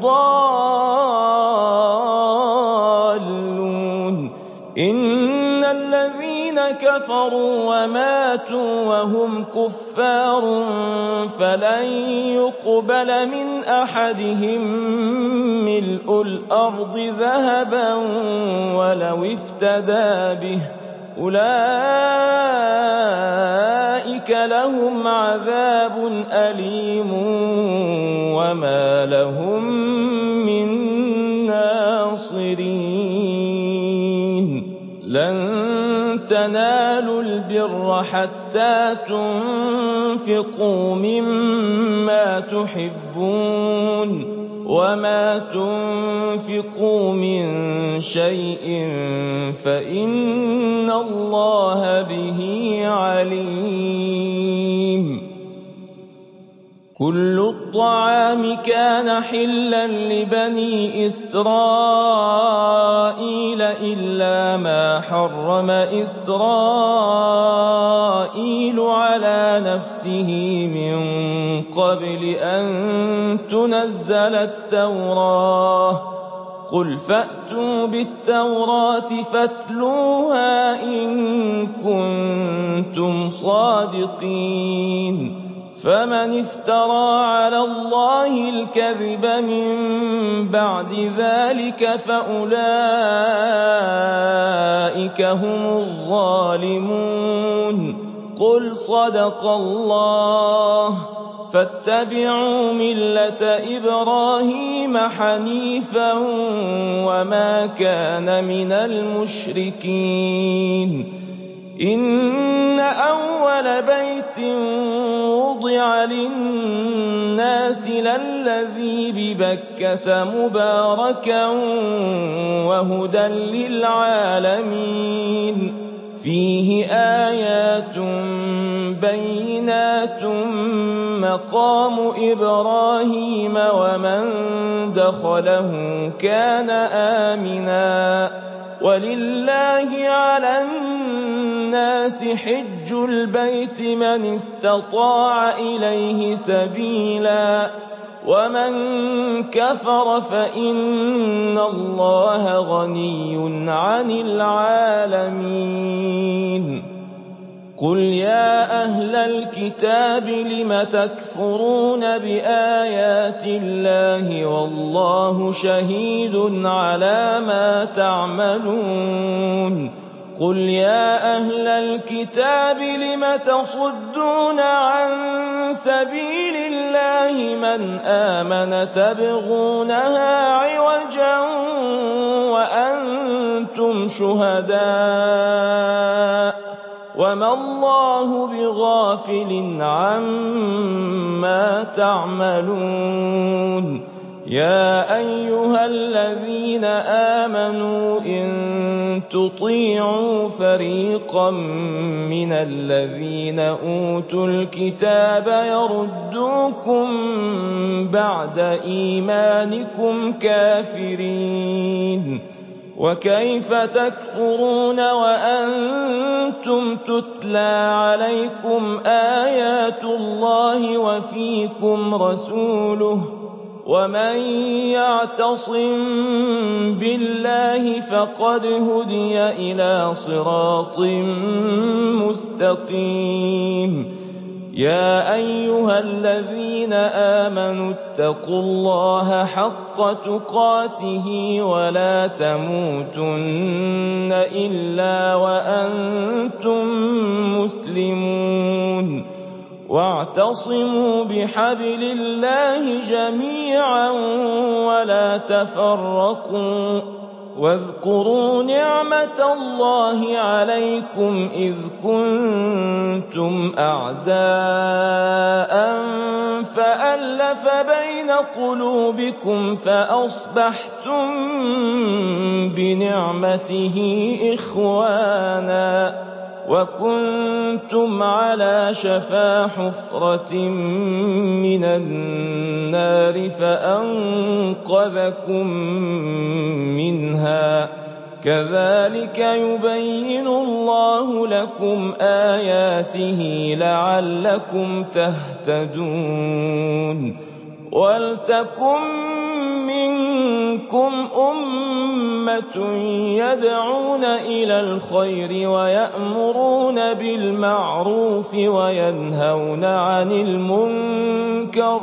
الضَّالُّونَ إِنَّ الَّذِينَ كَفَرُوا وَمَاتُوا وَهُمْ كُفَّارٌ فَلَن يُقْبَلَ مِنْ أَحَدِهِم مِّلْءُ الْأَرْضِ ذَهَبًا وَلَوِ افْتَدَىٰ بِهِ ۗ أُولَٰئِكَ لَهُمْ عَذَابٌ أَلِيمٌ وَمَا لَهُم مِّن نَّاصِرِينَ لَن تَنَالُوا الْبِرَّ حَتَّىٰ تُنفِقُوا مِمَّا تُحِبُّونَ وَمَا تُنفِقُوا مِن شَيْءٍ فَإِنَّ اللَّهَ بِهِ عَلِيمٌ كُلُّ الطَّعَامِ كَانَ حِلًّا لِّبَنِي إِسْرَائِيلَ إِلَّا مَا حَرَّمَ إِسْرَائِيلُ عَلَىٰ نَفْسِهِ مِن قَبْلِ أَن تُنَزَّلَ التَّوْرَاةُ ۗ قُلْ فَأْتُوا بِالتَّوْرَاةِ فَاتْلُوهَا إِن كُنتُمْ صَادِقِينَ فَمَنِ افْتَرَىٰ عَلَى اللَّهِ الْكَذِبَ مِن بَعْدِ ذَٰلِكَ فَأُولَٰئِكَ هُمُ الظَّالِمُونَ قُلْ صَدَقَ اللَّهُ فَاتَّبِعُوا مِلَّةَ إِبْرَاهِيمَ حَنِيفًا وَمَا كَانَ مِنَ الْمُشْرِكِينَ إِنَّ أَوَّلَ بَيْتٍ وُضِعَ لِلنَّاسِ لَلَّذِي بِبَكَّةَ مُبَارَكًا وَهُدًى لِّلْعَالَمِينَ فِيهِ آيَاتٌ بَيِّنَاتٌ مَّقَامُ إِبْرَاهِيمَ وَمَن دَخَلَهُ كَانَ آمِنًا ۗ وَلِلَّهِ عَلَى النَّاسِ حِجُّ الْبَيْتِ مَنِ اسْتَطَاعَ إِلَيْهِ سَبِيلًا ۚ وَمَن كَفَرَ فَإِنَّ اللَّهَ غَنِيٌّ عَنِ الْعَالَمِينَ قُلْ يَا أَهْلَ الْكِتَابِ لِمَ تَكْفُرُونَ بِآيَاتِ اللَّهِ وَاللَّهُ شَهِيدٌ عَلَىٰ مَا تَعْمَلُونَ قُلْ يَا أَهْلَ الْكِتَابِ لِمَ تَصُدُّونَ عَن سَبِيلِ اللَّهِ مَنْ آمَنَ تَبْغُونَهَا عِوَجًا وَأَنتُمْ شُهَدَاءُ وَمَا اللَّهُ بِغَافِلٍ عَمَّا تَعْمَلُونَ يَا أَيُّهَا الَّذِينَ آمَنُوا إِن تُطِيعُوا فَرِيقًا مِّنَ الَّذِينَ أُوتُوا الْكِتَابَ يَرُدُّوكُم بَعْدَ إِيمَانِكُمْ كَافِرِينَ وَكَيْفَ تَكْفُرُونَ وَأَنتُمْ تُتْلَىٰ عَلَيْكُمْ آيَاتُ اللَّهِ وَفِيكُمْ رَسُولُهُ ۗ وَمَن يَعْتَصِم بِاللَّهِ فَقَدْ هُدِيَ إِلَىٰ صِرَاطٍ مُّسْتَقِيمٍ يَا أَيُّهَا الَّذِينَ آمَنُوا اتَّقُوا اللَّهَ حَقَّ تُقَاتِهِ وَلَا تَمُوتُنَّ إِلَّا وَأَنتُم مُّسْلِمُونَ وَاعْتَصِمُوا بِحَبْلِ اللَّهِ جَمِيعًا وَلَا تَفَرَّقُوا وَاذْكُرُوا نِعْمَةَ اللَّهِ عَلَيْكُمْ إِذْ كُنتُمْ أَعْدَاءً فَأَلَّفَ بَيْنَ قُلُوبِكُمْ فَأَصْبَحْتُم بِنِعْمَتِهِ إِخْوَانًا وَكُنتُمْ عَلَىٰ شَفَا حُفْرَةٍ مِّنَ النَّارِ فَأَنقَذَكُم مِّنْهَا ۗ كَذَٰلِكَ يُبَيِّنُ اللَّهُ لَكُمْ آيَاتِهِ لَعَلَّكُمْ تَهْتَدُونَ وَلْتَكُن مِّنكُمْ أُمَّةٌ يَدْعُونَ إِلَى الْخَيْرِ وَيَأْمُرُونَ بِالْمَعْرُوفِ وَيَنْهَوْنَ عَنِ الْمُنكَرِ ۚ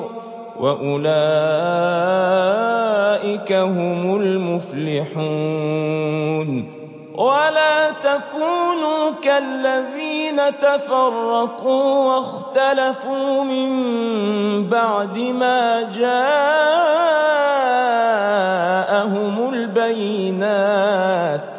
وَأُولَٰئِكَ هُمُ الْمُفْلِحُونَ وَلَا تَكُونُوا كَالَّذِينَ تَفَرَّقُوا وَاخْتَلَفُوا مِن بَعْدِ مَا جَاءَهُمُ الْبَيِّنَاتُ ۚ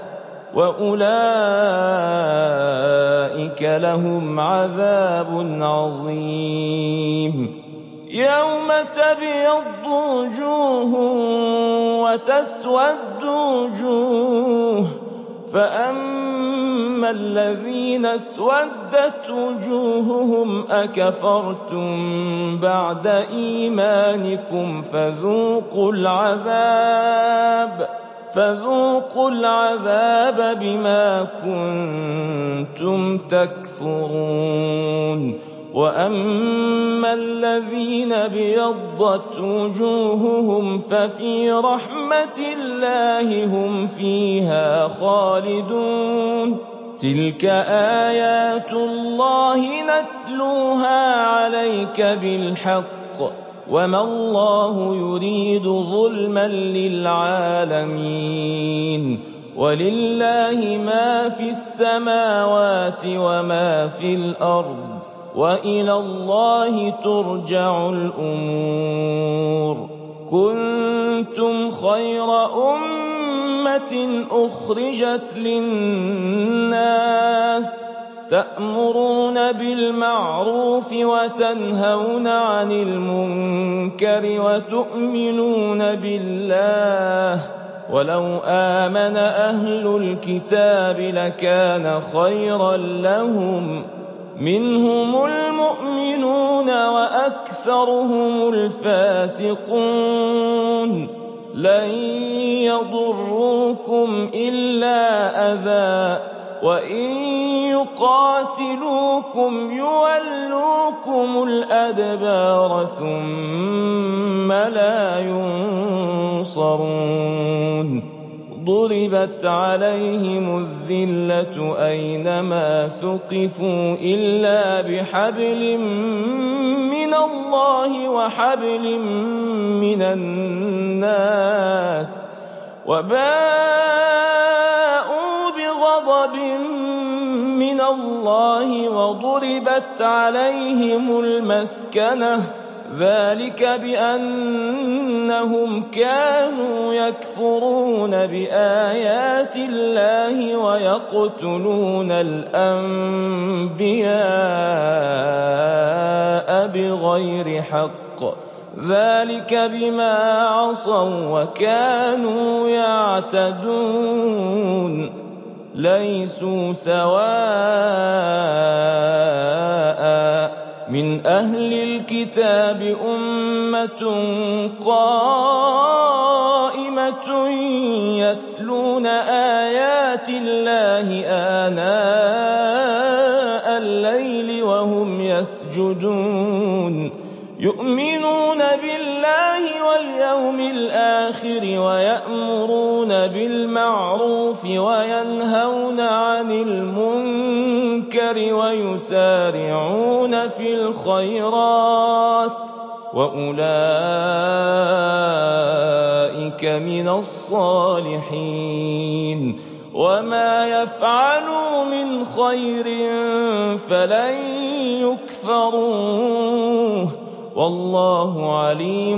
وَأُولَٰئِكَ لَهُمْ عَذَابٌ عَظِيمٌ يَوْمَ تَبْيَضُّ وُجُوهٌ وَتَسْوَدُّ وُجُوهٌ ۚ فَأَمَّا الَّذِينَ اسْوَدَّتْ وُجُوهُهُمْ أَكَفَرْتُم بَعْدَ إِيمَانِكُمْ فَذُوقُوا الْعَذَابَ فَذُوقُوا الْعَذَابَ بِمَا كُنتُمْ تَكْفُرُونَ وَأَمَّا الَّذِينَ ابْيَضَّتْ وُجُوهُهُمْ فَفِي رَحْمَةِ اللَّهِ هُمْ فِيهَا خَالِدُونَ تِلْكَ آيَاتُ اللَّهِ نَتْلُوهَا عَلَيْكَ بِالْحَقِّ ۗ وَمَا اللَّهُ يُرِيدُ ظُلْمًا لِّلْعَالَمِينَ وَلِلَّهِ مَا فِي السَّمَاوَاتِ وَمَا فِي الْأَرْضِ ۚ وَإِلَى اللَّهِ تُرْجَعُ الْأُمُورُ كُنتُمْ خَيْرَ أُمَّةٍ أُخْرِجَتْ لِلنَّاسِ تَأْمُرُونَ بِالْمَعْرُوفِ وَتَنْهَوْنَ عَنِ الْمُنكَرِ وَتُؤْمِنُونَ بِاللَّهِ ۗ وَلَوْ آمَنَ أَهْلُ الْكِتَابِ لَكَانَ خَيْرًا لَّهُم ۚ مِّنْهُمُ الْمُؤْمِنُونَ وَأَكْثَرُهُمُ الْفَاسِقُونَ لَن يَضُرُّوكُمْ إِلَّا أَذًى ۖ وَإِن يُقَاتِلُوكُمْ يُوَلُّوكُمُ الْأَدْبَارَ ثُمَّ لَا يُنصَرُونَ ضُرِبَتْ عَلَيْهِمُ الذِّلَّةُ أَيْنَمَا ثُقِفُوا إِلَّا بِحَبْلٍ مِّنَ اللَّهِ وَحَبْلٍ مِّنَ النَّاسِ وَبَاءُوا بِغَضَبٍ مِّنَ اللَّهِ وَضُرِبَتْ عَلَيْهِمُ الْمَسْكَنَةُ ۚ ذَٰلِكَ بِأَنَّهُمْ كَانُوا يَكْفُرُونَ بِآيَاتِ اللَّهِ وَيَقْتُلُونَ الْأَنبِيَاءَ بِغَيْرِ حَقٍّ ۚ ذَٰلِكَ بِمَا عَصَوا وَّكَانُوا يَعْتَدُونَ لَيْسُوا سَوَاءً ۗ مِّنْ أَهْلِ الْكِتَابِ أُمَّةٌ قَائِمَةٌ يَتْلُونَ آيَاتِ اللَّهِ آنَاءَ اللَّيْلِ وَهُمْ يَسْجُدُونَ يُؤْمِنُونَ بِاللَّهِ وَالْيَوْمِ الْآخِرِ وَيَأْمُرُونَ بِالْمَعْرُوفِ وَيَنْهَوْنَ عَنِ الْمُنكَرِ وَيُسَارِعُونَ فِي الْخَيْرَاتِ ۚ وَأُولَٰئِكَ مِنَ الصَّالِحِينَ وَمَا يَفْعَلُوا مِنْ خَيْرٍ فَلَن يُكْفَرُوهُ ۗ وَاللَّهُ عَلِيمٌ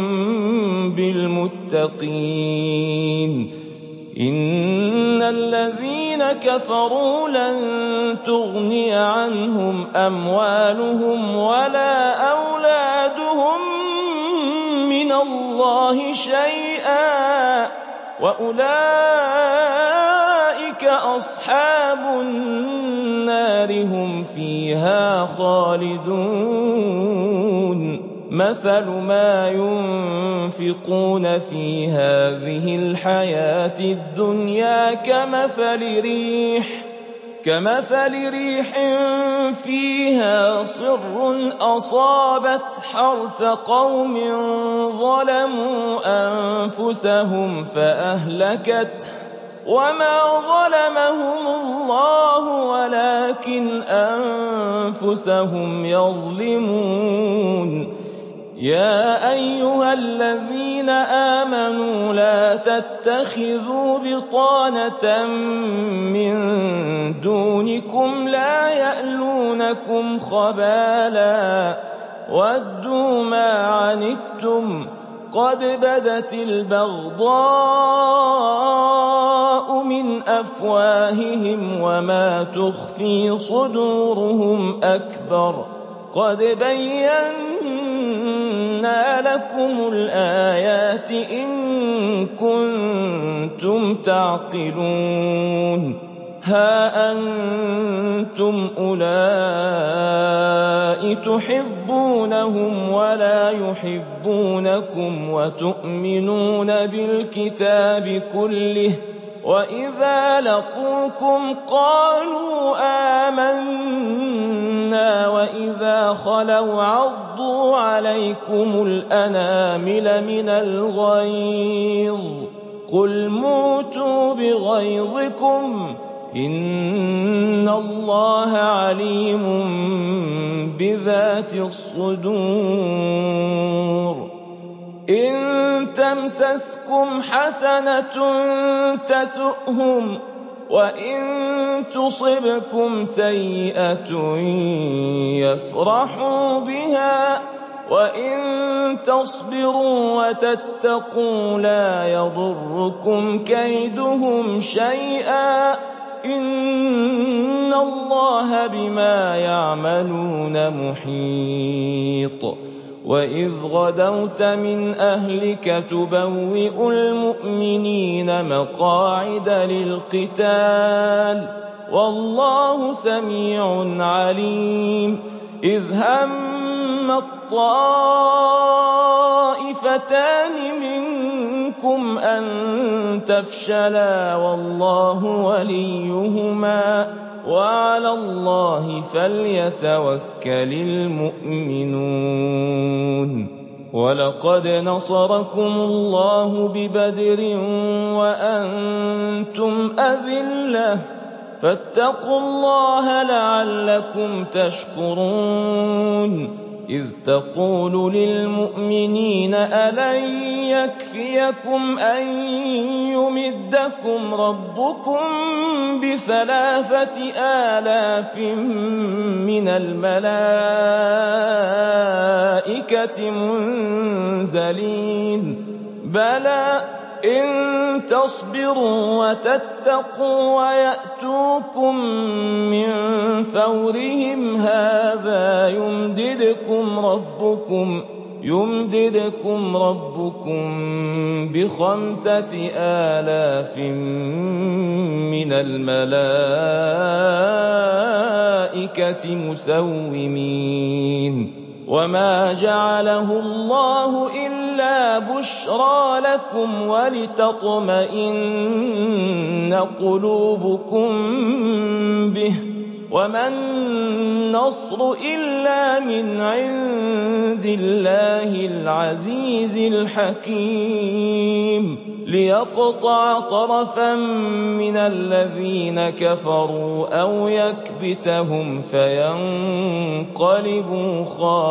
بِالْمُتَّقِينَ إِنَّ الَّذِينَ كَفَرُوا لَن تُغْنِيَ عَنْهُمْ أَمْوَالُهُمْ وَلَا أَوْلَادُهُم مِّنَ اللَّهِ شَيْئًا وَأُولَٰئِكَ أَصْحَابُ النَّارِ هُمْ فِيهَا خَالِدُونَ مَثَلُ مَا يُنفِقُونَ فِي هَٰذِهِ الْحَيَاةِ الدُّنْيَا كَمَثَلِ رِيحٍ فِيهَا صِرٌّ أَصَابَتْ حَرْثَ قَوْمٍ ظَلَمُوا أَنفُسَهُمْ فَأَهْلَكَتْهُ وَمَا ظَلَمَهُمُ اللَّهُ وَلَٰكِنْ أَنفُسَهُمْ يَظْلِمُونَ يَا أَيُّهَا الَّذِينَ آمَنُوا لَا تَتَّخِذُوا بِطَانَةً مِّن دُونِكُمْ لَا يَأْلُونَكُمْ خَبَالًا وَدُّوا مَا عَنِتُّمْ قَدْ بَدَتِ الْبَغْضَاءُ مِنْ أَفْوَاهِهِمْ وَمَا تُخْفِي صُدُورُهُمْ أَكْبَرُ قَدْ بَيَّنَّا لَكُمُ الْآيَاتِ إِن كُنتُمْ تَعْقِلُونَ هَا أَنتُمْ أُولَاءِ تُحِبُّونَهُمْ وَلَا يُحِبُّونَكُمْ وَتُؤْمِنُونَ بِالْكِتَابِ كُلِّهِ وَإِذَا لَقُوكُمْ قَالُوا آمَنَّا وَإِذَا خَلَوْا عَضُّوا عَلَيْكُمُ الْأَنَامِلَ مِنَ الْغَيْظِ قُلْ مُوتُوا بِغَيْظِكُمْ إِنَّ اللَّهَ عَلِيمٌ بِذَاتِ الصُّدُورِ إِن تَمْسَسْكُمْ حَسَنَةٌ تَسُؤْهُمْ وَإِن تُصِبْكُمْ سَيِّئَةٌ يَفْرَحُوا بِهَا وَإِن تَصْبِرُوا وَتَتَّقُوا لَا يَضُرُّكُمْ كَيْدُهُمْ شَيْئًا إِنَّ اللَّهَ بِمَا يَعْمَلُونَ مُحِيطٌ وَإِذْ غَدَوْتَ مِنْ أَهْلِكَ تُبَوِّئُ الْمُؤْمِنِينَ مَقَاعِدَ لِلْقِتَالِ وَاللَّهُ سَمِيعٌ عَلِيمٌ إِذْ هَمَّ الطَّائِفَتَانِ مِنكُمْ أَن تَفْشَلَا وَاللَّهُ وَلِيُّهُمَا وَعَلَى اللَّهِ فَلْيَتَوَكَّلِ الْمُؤْمِنُونَ وَلَقَدْ نَصَرَكُمُ اللَّهُ بِبَدْرٍ وَأَنتُمْ أَذِلَّةٌ فَاتَّقُوا اللَّهَ لَعَلَّكُمْ تَشْكُرُونَ إِذْ تَقُولُ لِلْمُؤْمِنِينَ أَلَن يَكْفِيَكُمْ أَن يُمِدَّكُمْ رَبُّكُم بِثَلَاثَةِ آلَافٍ مِّنَ الْمَلَائِكَةِ مُنزَلِينَ بَلَىٰ إِن تَصْبِرُوا وَتَتَّقُوا وَيَأْتُوكُم مِّن فَوْرِهِمْ هَٰذَا يُمْدِدْكُمْ رَبُّكُم يُمْدِدْكُمْ رَبُّكُم بِخَمْسَةِ آلَافٍ مِّنَ الْمَلَائِكَةِ مُسَوِّمِينَ وَمَا جَعَلَهُ اللَّهُ إِلَّا بُشْرَىٰ لَكُمْ وَلِتَطْمَئِنَّ قُلُوبُكُم بِهِ ۗ وَمَا النَّصْرُ إِلَّا مِنْ عِندِ اللَّهِ الْعَزِيزِ الْحَكِيمِ لِيَقْطَعَ طَرَفًا مِّنَ الَّذِينَ كَفَرُوا أَوْ يَكْبِتَهُمْ فَيَنقَلِبُوا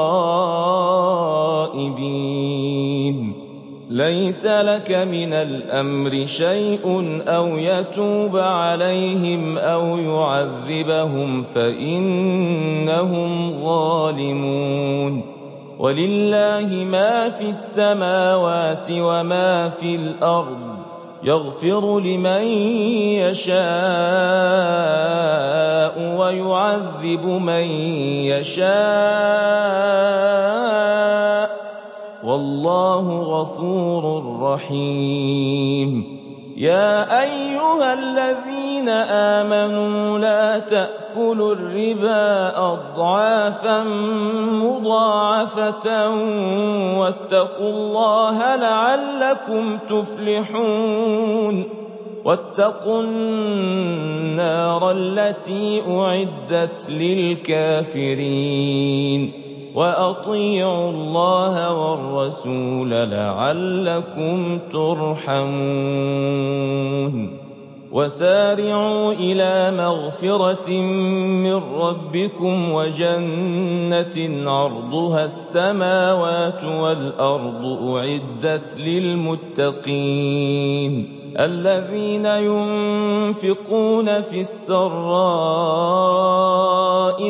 خَائِبِينَ لَيْسَ لَكَ مِنَ الْأَمْرِ شَيْءٌ أَوْ يَتُوبَ عَلَيْهِمْ أَوْ يُعَذِّبَهُمْ فَإِنَّهُمْ ظَالِمُونَ وَلِلَّهِ مَا فِي السَّمَاوَاتِ وَمَا فِي الْأَرْضِ يَغْفِرُ لِمَن يَشَاءُ وَيُعَذِّبُ مَن يَشَاءُ وَاللَّهُ غَفُورٌ رَّحِيمٌ يَا أَيُّهَا الَّذِينَ آمَنُوا لَا تَأْكُلُوا الرِّبَا أَضْعَافًا مُّضَاعَفَةً وَاتَّقُوا اللَّهَ لَعَلَّكُمْ تُفْلِحُونَ وَاتَّقُوا النَّارَ الَّتِي أُعِدَّتْ لِلْكَافِرِينَ وَأَطِيعُوا اللَّهَ وَالرَّسُولَ لَعَلَّكُمْ تُرْحَمُونَ وَسَارِعُوا إِلَىٰ مَغْفِرَةٍ مِّن رَّبِّكُمْ وَجَنَّةٍ عَرْضُهَا السَّمَاوَاتُ وَالْأَرْضُ أُعِدَّتْ لِلْمُتَّقِينَ الَّذِينَ يُنفِقُونَ فِي السَّرَّاءِ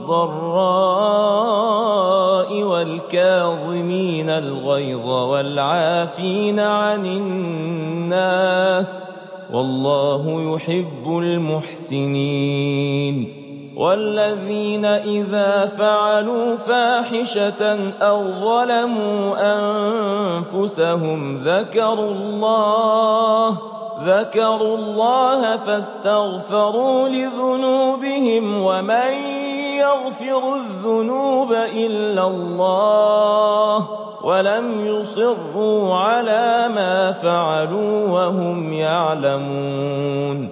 وَالضَّرَّاءِ وَالْكَاظِمِينَ الْغَيْظَ وَالْعَافِينَ عَنِ النَّاسِ ۗ وَاللَّهُ يُحِبُّ الْمُحْسِنِينَ وَالَّذِينَ إِذَا فَعَلُوا فَاحِشَةً أَوْ ظَلَمُوا أَنفُسَهُمْ ذَكَرُوا اللَّهَ ذكروا الله فاستغفروا لذنوبهم ومن يغفر الذنوب إلا الله ولم يصروا على ما فعلوا وهم يعلمون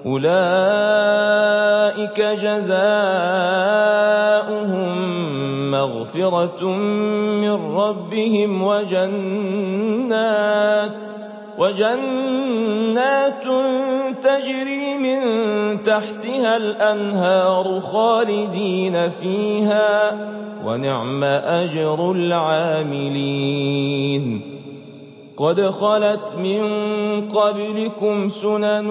أولئك جزاؤهم مغفرة من ربهم وجنات وجنات تجري من تحتها الأنهار خالدين فيها ونعم أجر العاملين قد خلت من قبلكم سنن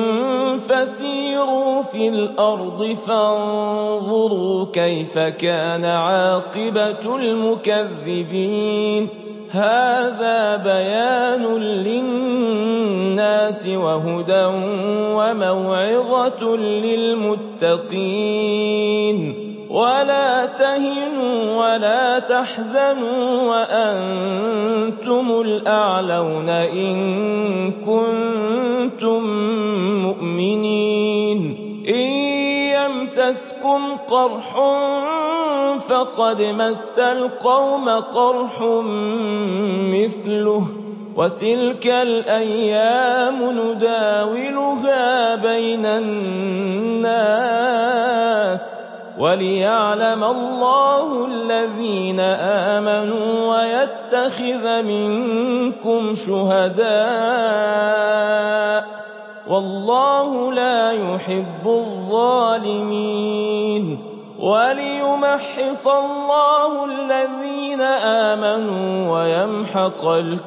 فسيروا في الأرض فانظروا كيف كان عاقبة المكذبين هذا بيان للناس وهدى وموعظة للمتقين ولا تهنوا ولا تحزنوا وأنتم الأعلون إن كنتم مؤمنين إن يمسسكم قرح فقد مس القوم قرح مثله وتلك الأيام نداولها بين الناس وليعلم الله الذين آمنوا ويتخذ منكم شهداء والله لا يحب الظالمين وليمحص الله الذين آمنوا ويمحق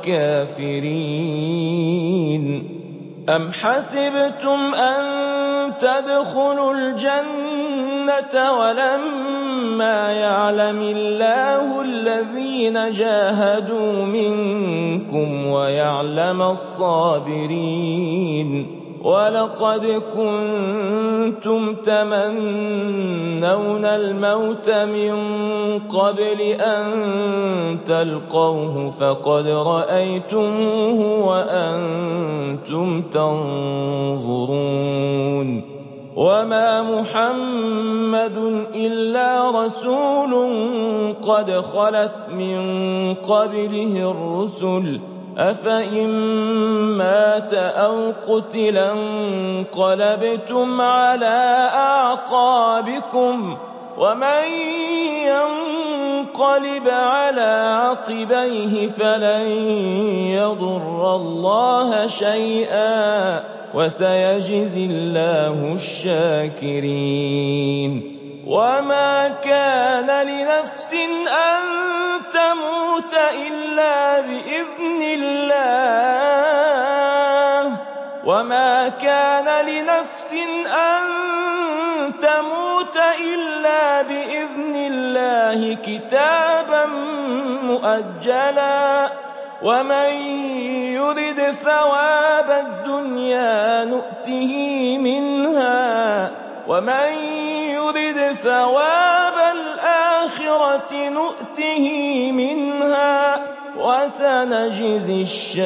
الكافرين أم حسبتم أن تدخلوا الجنة ولما يعلم الله الذين جاهدوا منكم ويعلم الصابرين ولقد كنتم تمنون الموت من قبل أن تلقوه فقد رأيتموه وأنتم تنظرون وما محمد إلا رسول قد خلت من قبله الرسل أفإن مات أو قتل انقلبتم على أعقابكم ومن ينقلب على عقبيه فلن يضر الله شيئا وسيجزي الله الشاكرين وما كان لنفس أن تموت إلا بإذن الله وما كان لنفس أن تموت إلا بإذن الله كتابا مؤجلا ومن يرد ثواب الدنيا نؤته منها ومن يرد ثواب الآخرة نؤته منها وَسَنَجْزِي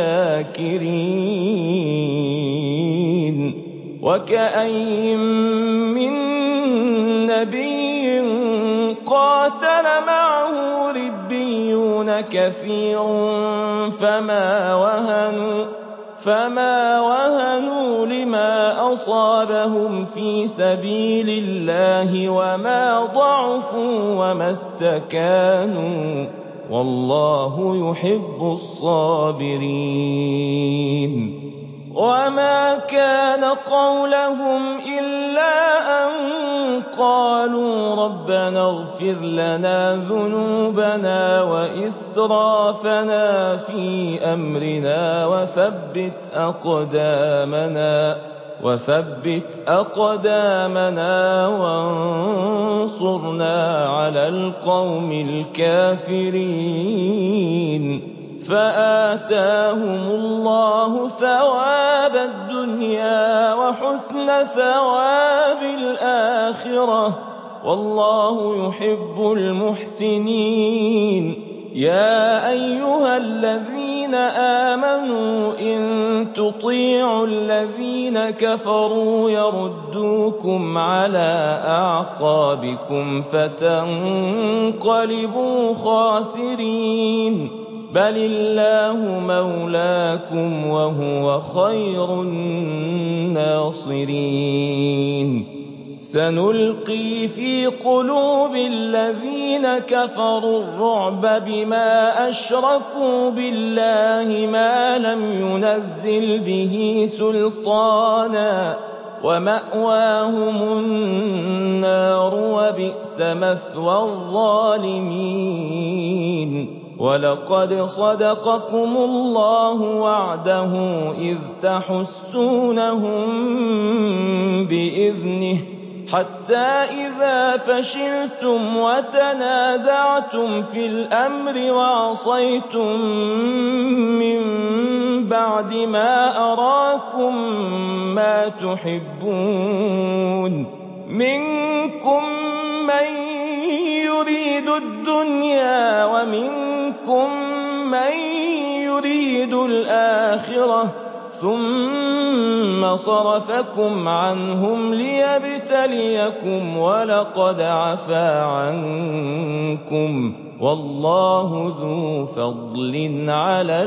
الشَّاكِرِينَ وَكَأَيِّن مِّن نَّبِيٍّ قَاتَلَ مَعَهُ رِبِّيُّونَ كَثِيرٌ فَمَا وَهَنُوا فما وهنوا لما أصابهم في سبيل الله وما ضعفوا وما استكانوا والله يحب الصابرين وما كان قولهم إلا أن قالوا ربنا اغفر لنا ذنوبنا وإسرافنا في أمرنا وثبت أقدامنا وثبت أقدامنا وانصرنا على القوم الكافرين فآتاهم الله ثواب الدنيا وحسن ثواب الآخرة والله يحب المحسنين يا أيها الذين آمنوا إن تطيعوا الذين كفروا يردوكم على أعقابكم فتنقلبوا خاسرين بل الله مولاكم وهو خير الناصرين سنلقي في قلوب الذين كفروا الرعب بما أشركوا بالله ما لم ينزل به سلطانا ومأواهم النار وبئس مثوى الظالمين ولقد صدقكم الله وعده إذ تحسونهم بإذنه حتى إذا فشلتم وتنازعتم في الأمر وعصيتم من بعد ما أراكم ما تحبون منكم من يريد الدنيا ومنكم من يريد الآخرة ثم صرفكم عنهم ليبتليكم ولقد عفا عنكم والله ذو فضل على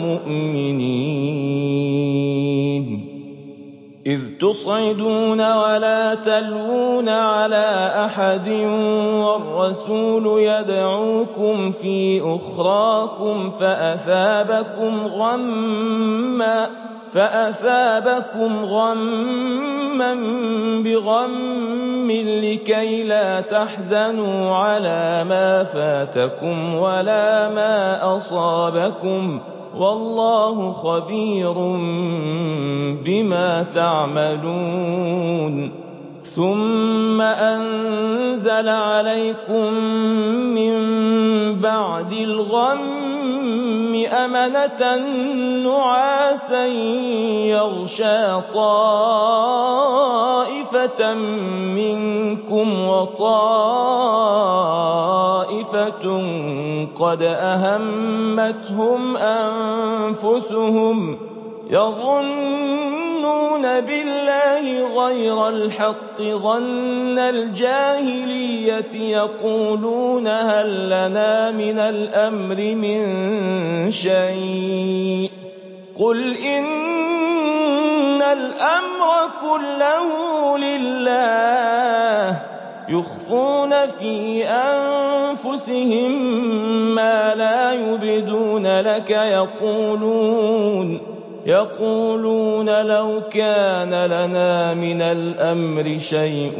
المؤمنين إذ تصعدون ولا تلوون على أحد والرسول يدعوكم في أخراكم فأثابكم غمّا فأثابكم غمّا بغم لكي لا تحزنوا على ما فاتكم ولا ما أصابكم والله خبير بما تعملون ثم أنزل عليكم من بعد الغم أمنة نعاسا يغشى طائفة منكم وطائفة قد أهمتهم أنفسهم يظنون بالله غير الحق ظن الجاهلية يقولون هل لنا من الأمر من شيء قل إن الأمر كله لله يخفون في أنفسهم ما لا يبدون لك يقولون يقولون لو كان لنا من الأمر شيء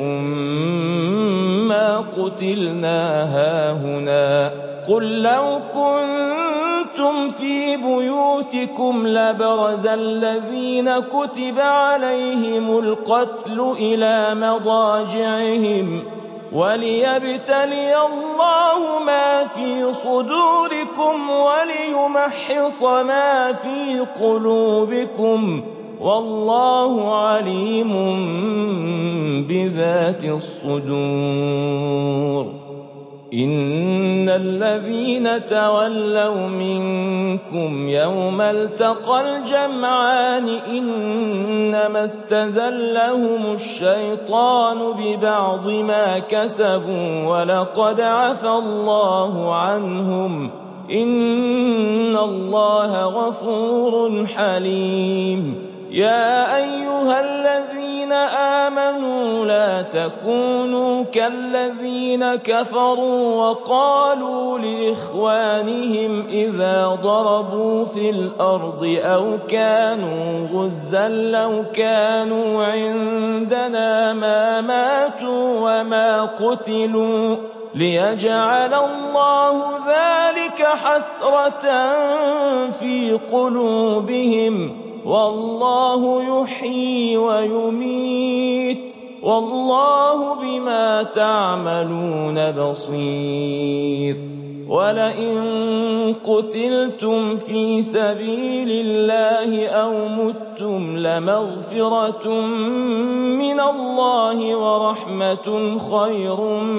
ما قتلنا هاهنا قل لو كنتم في بيوتكم لبرز الذين كتب عليهم القتل إلى مضاجعهم وليبتلي الله ما في صدوركم وليمحص ما في قلوبكم والله عليم بذات الصدور إِنَّ الَّذِينَ تَوَلَّوْا مِنكُمْ يَوْمَ الْتَقَى الْجَمْعَانِ إِنَّمَا اسْتَزَلَّهُمُ الشَّيْطَانُ بِبَعْضِ مَا كَسَبُوا وَلَقَدْ عَفَا اللَّهُ عَنْهُمْ ۗ إِنَّ اللَّهَ غَفُورٌ حَلِيمٌ. يَا أَيُّهَا الَّذِينَ آمَنُوا لَا تَكُونُوا كَالَّذِينَ كَفَرُوا وَقَالُوا لِإِخْوَانِهِمْ إِذَا ضَرَبُوا فِي الْأَرْضِ أَوْ كَانُوا غُزًّى لَّوْ كَانُوا عِندَنَا مَا مَاتُوا وَمَا قُتِلُوا لِيَجْعَلَ اللَّهُ ذَلِكَ حَسْرَةً فِي قُلُوبِهِمْ ۗ وَاللَّهُ يُحْيِي وَيُمِيتُ وَاللَّهُ بِمَا تَعْمَلُونَ بَصِيرٌ. وَلَئِن قُتِلْتُمْ فِي سَبِيلِ اللَّهِ أَوْ مُتُّمْ لَمَغْفِرَةٌ مِّنَ اللَّهِ وَرَحْمَةٌ خَيْرٌ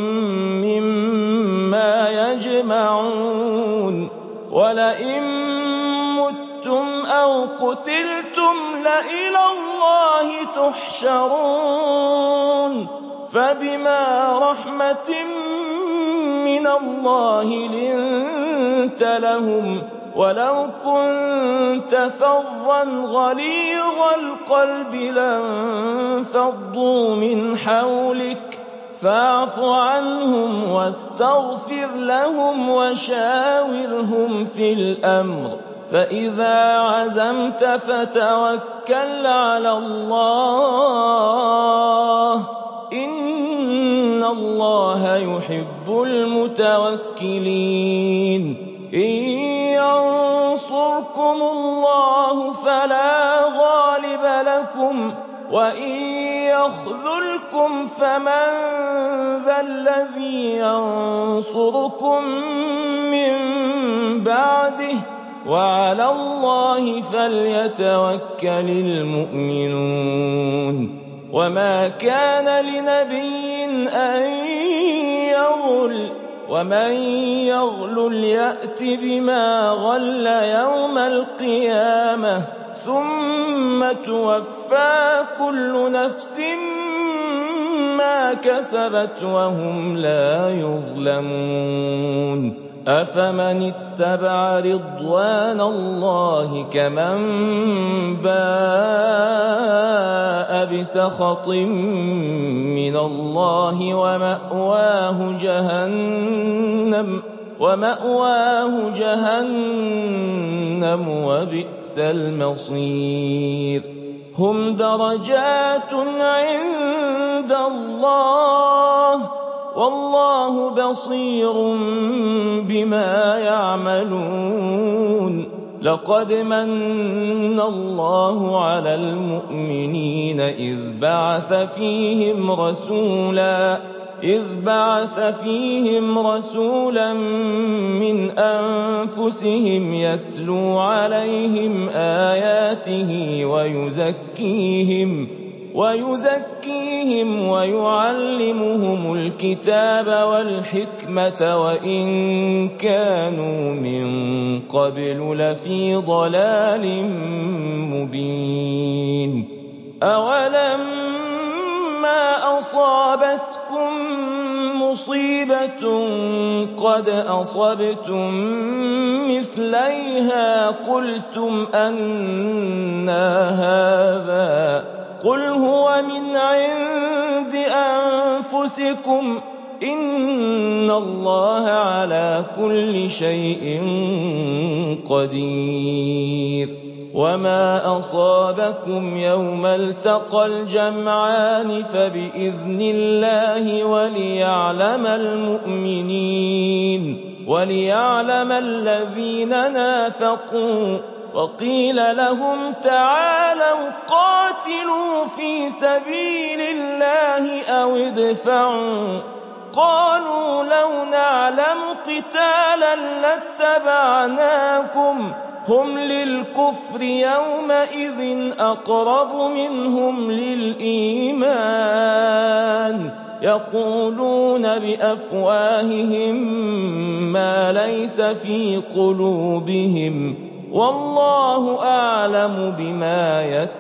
مِّمَّا يَجْمَعُونَ. وَلَئِن مُّتُّمْ أَوْ قُتِلْتُمْ لَإِلَى اللَّهِ تُحْشَرُونَ. فَبِمَا رَحْمَةٍ مِّنَ اللَّهِ لِنتَ لَهُمْ ۖ وَلَوْ كُنتَ فَظًّا غَلِيظَ الْقَلْبِ لَانفَضُّوا مِنْ حَوْلِكَ فَاعْفُ عَنْهُمْ وَاسْتَغْفِرْ لَهُمْ وَشَاوِرْهُمْ فِي الْأَمْرِ ۖ فَإِذَا عَزَمْتَ فَتَوَكَّلْ عَلَى اللَّهِ ۚ إِنَّ اللَّهَ يُحِبُّ الْمُتَوَكِّلِينَ. إِن يَنصُرْكُمُ اللَّهُ فَلَا غَالِبَ لَكُمْ ۖ وَإِن يَخْذُلْكُمْ فَمَن ذَا الَّذِي يَنصُرُكُم مِّن بَعْدِهِ ۗ وَعَلَى اللَّهِ فَلْيَتَوَكَّلِ الْمُؤْمِنُونَ. وَمَا كَانَ لِنَبِيٍّ أَن يَغُلَّ ۚ وَمَن يَغْلُلْ يَأْتِ بِمَا غَلَّ يَوْمَ الْقِيَامَةِ ثُمَّ تُوَفَّىٰ كُلُّ نَفْسٍ مَّا كَسَبَتْ وَهُمْ لَا يُظْلَمُونَ. أَفَمَنِ اتَّبَعَ رِضْوَانَ اللَّهِ كَمَن بَاءَ بِسَخَطٍ مِّنَ اللَّهِ وَمَأْوَاهُ جَهَنَّمُ وَبِئْسَ الْمَصِيرُ. هُمْ دَرَجَاتٌ عِندَ اللَّهِ ۗ وَاللَّهُ بَصِيرٌ بِمَا يَعْمَلُونَ. لَقَدْ مَنَّ اللَّهُ عَلَى الْمُؤْمِنِينَ إِذْ بَعَثَ فِيهِمْ رَسُولًا إذ بعث فيهم رسولا من أنفسهم يتلو عليهم آياته ويزكيهم ويزكيهم ويعلمهم الكتاب والحكمة وإن كانوا من قبل لفي ضلال مبين. أولما أصابتكم مصيبة قد أصبتم مثليها قلتم أنى هذا قل هو من عند أنفسكم إن الله على كل شيء قدير. وما أصابكم يوم التقى الجمعان فبإذن الله وليعلم المؤمنين وليعلم الذين نافقوا. وقيل لهم تعالوا قاتلوا في سبيل الله أو ادفعوا قالوا لو نعلم قتالا لاتبعناكم هم للكفر يومئذ أقرب منهم للإيمان يقولون بأفواههم ما ليس في قلوبهم والله أعلم بما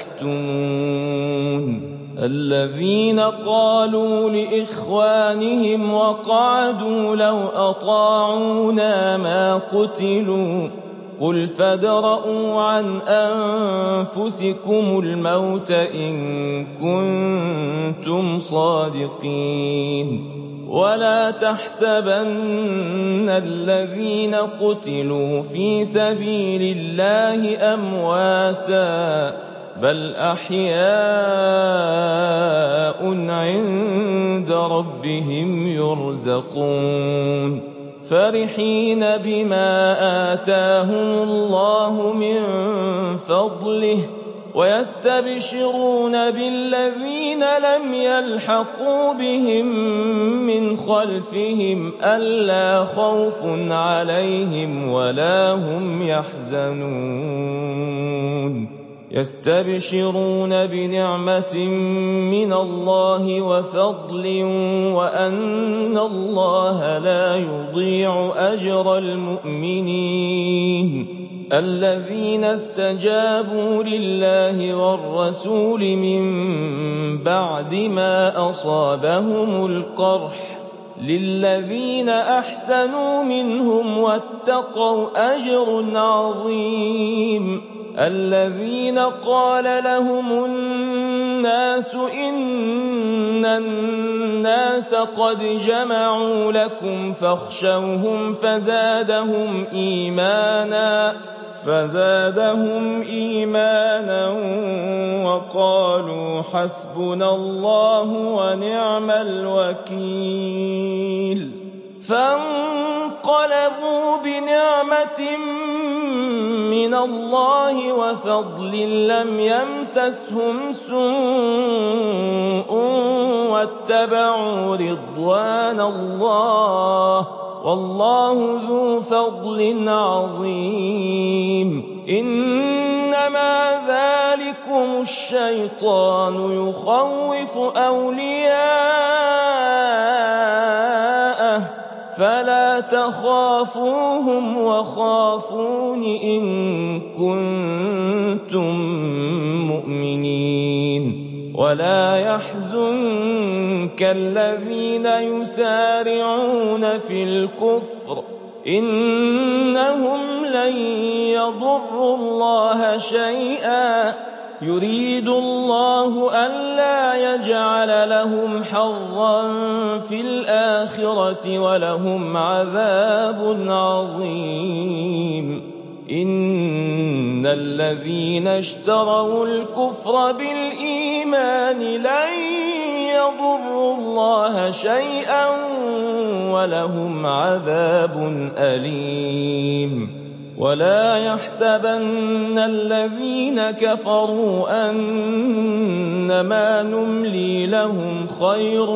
يكتمون. الذين قالوا لإخوانهم وقعدوا لو أطاعونا ما قتلوا قل فادرءوا عن أنفسكم الموت إن كنتم صادقين. ولا تحسبن الذين قتلوا في سبيل الله أمواتا بل أحياء عند ربهم يرزقون فرحين بما آتاهم الله من فضله ويستبشرون بالذين لم يلحقوا بهم من خلفهم ألا خوف عليهم ولا هم يحزنون يستبشرون بنعمة من الله وفضل وأن الله لا يضيع أجر المؤمنين. الذين استجابوا لله والرسول من بعد ما أصابهم القرح للذين أحسنوا منهم واتقوا أجر عظيم. الذين قال لهم الناس إن الناس قد جمعوا لكم فاخشوهم فزادهم إيمانا فزادهم إيمانا وقالوا حسبنا الله ونعم الوكيل. فانقلبوا بنعمة من الله وفضل لم يمسسهم سوء واتبعوا رضوان الله والله ذو فضل عظيم. إنما ذلكم الشيطان يخوف أولياءه فلا تخافوهم وخافون إن كنتم مؤمنين. ولا يحزنك الذين يسارعون في الكفر إنهم لن يضروا الله شيئا يريد الله ألا يجعل لهم حظا في الآخرة ولهم عذاب عظيم. إن الذين اشتروا الكفر بالإيمان لن يضروا الله شيئا ولهم عذاب أليم. ولا يحسبن الذين كفروا أنما نملي لهم خير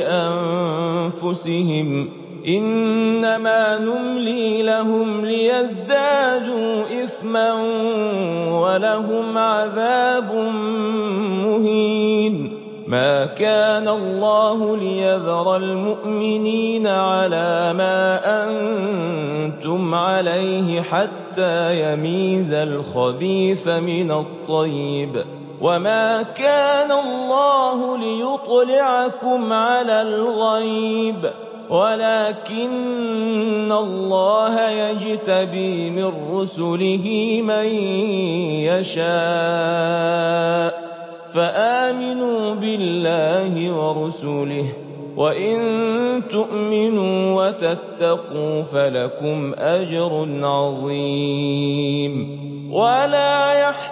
لأنفسهم إنما نملي لهم ليزدادوا إثما ولهم عذاب مهين. ما كان الله ليذر المؤمنين على ما أنتم عليه حتى يميز الخبيث من الطيب وما كان الله ليطلعكم على الغيب ولكن الله يجتبي من رسله من يشاء فآمنوا بالله ورسله وإن تؤمنوا وتتقوا فلكم أجر عظيم. ولا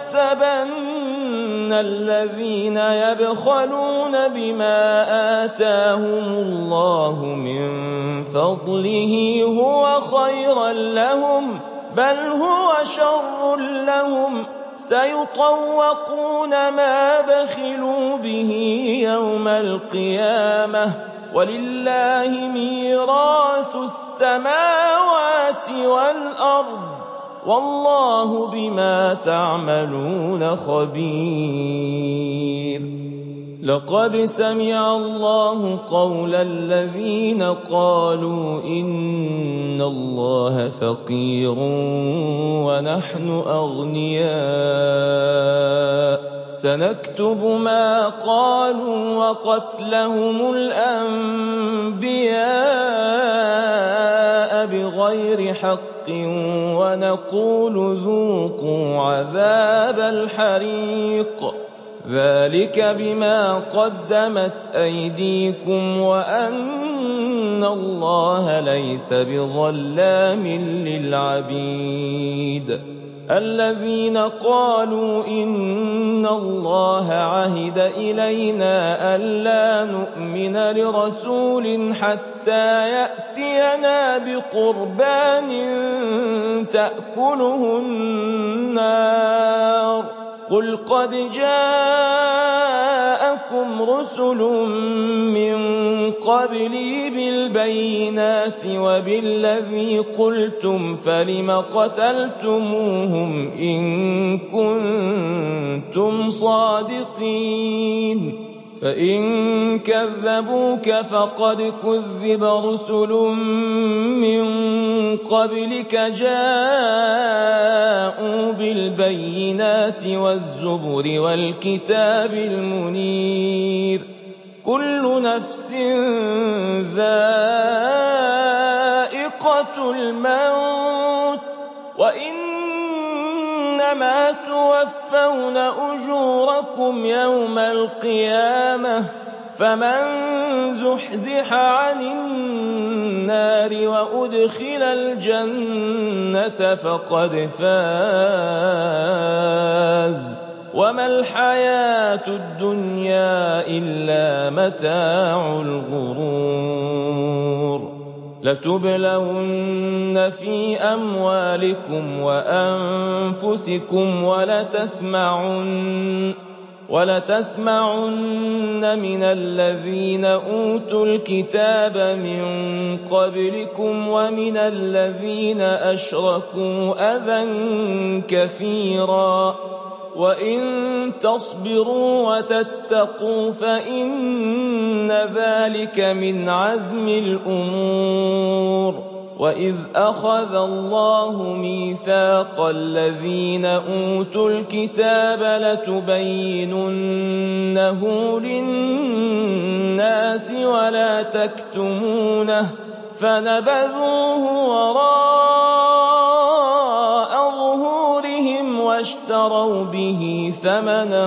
يحسبن الذين يبخلون بما آتاهم الله من فضله هو خيرا لهم بل هو شر لهم سيطوقون ما بخلوا به يوم القيامة ولله ميراث السماوات والأرض والله بما تعملون خبير. لقد سمع الله قول الذين قالوا إن الله فقير ونحن أغنياء سنكتب ما قالوا وقتلهم الأنبياء بغير حق ونقول ذوقوا عذاب الحريق ذلك بما قدمت أيديكم وأن الله ليس بظلام للعبيد الذين قالوا إن الله عهد إلينا ألا نؤمن لرسول حتى يأتينا بقربان تأكله النار قل قد جاءكم رسل من قبلي بالبينات وبالذي قلتم فلم قتلتموهم إن كنتم صادقين فإن كذبوك فقد كذب رسل من قبلك جاءوا بالبينات والزبر والكتاب المنير كل نفس ذائقة الموت وإنما توفون أجوركم يوم القيامة فمن زحزح عن النار وأدخل الجنة فقد فاز وما الحياة الدنيا إلا متاع الغرور لتبلون في أموالكم وأنفسكم ولتسمعن ولتسمعن من الذين أوتوا الكتاب من قبلكم ومن الذين أشركوا أذى كثيرا وإن تصبروا وتتقوا فإن ذلك من عزم الأمور وإذ أخذ الله ميثاق الذين أوتوا الكتاب لتبيننه للناس ولا تكتمونه فنبذوه وراء ظهورهم واشتروا به ثمنا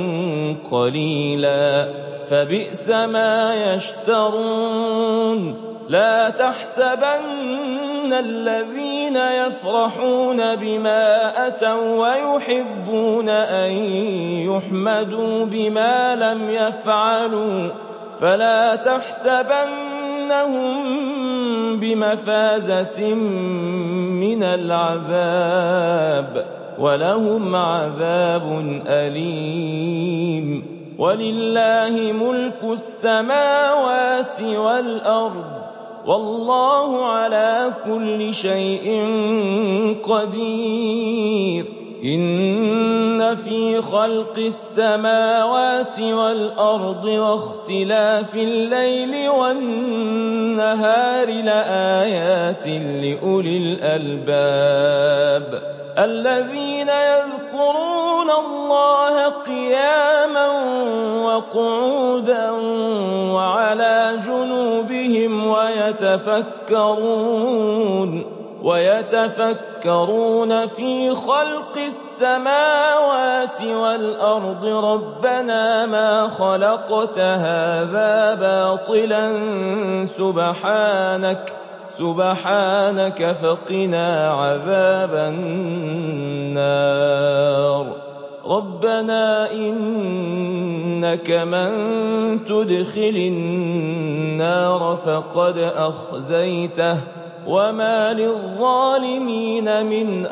قليلا فبئس ما يشترون لا تحسبن الذين يفرحون بما أتوا ويحبون أن يحمدوا بما لم يفعلوا فلا تحسبنهم بمفازة من العذاب ولهم عذاب أليم ولله ملك السماوات والأرض والله على كل شيء قدير إن في خلق السماوات والأرض واختلاف الليل والنهار لآيات لأولي الألباب الذين يذكرون الله قياما وقعودا وعلى جنوبهم ويتفكرون ويتفكرون في خلق السماوات والأرض ربنا ما خلقت هذا باطلا سبحانك سبحانك فقنا عذاب النار ربنا إنك من تدخل النار فقد أخزيته وما للظالمين من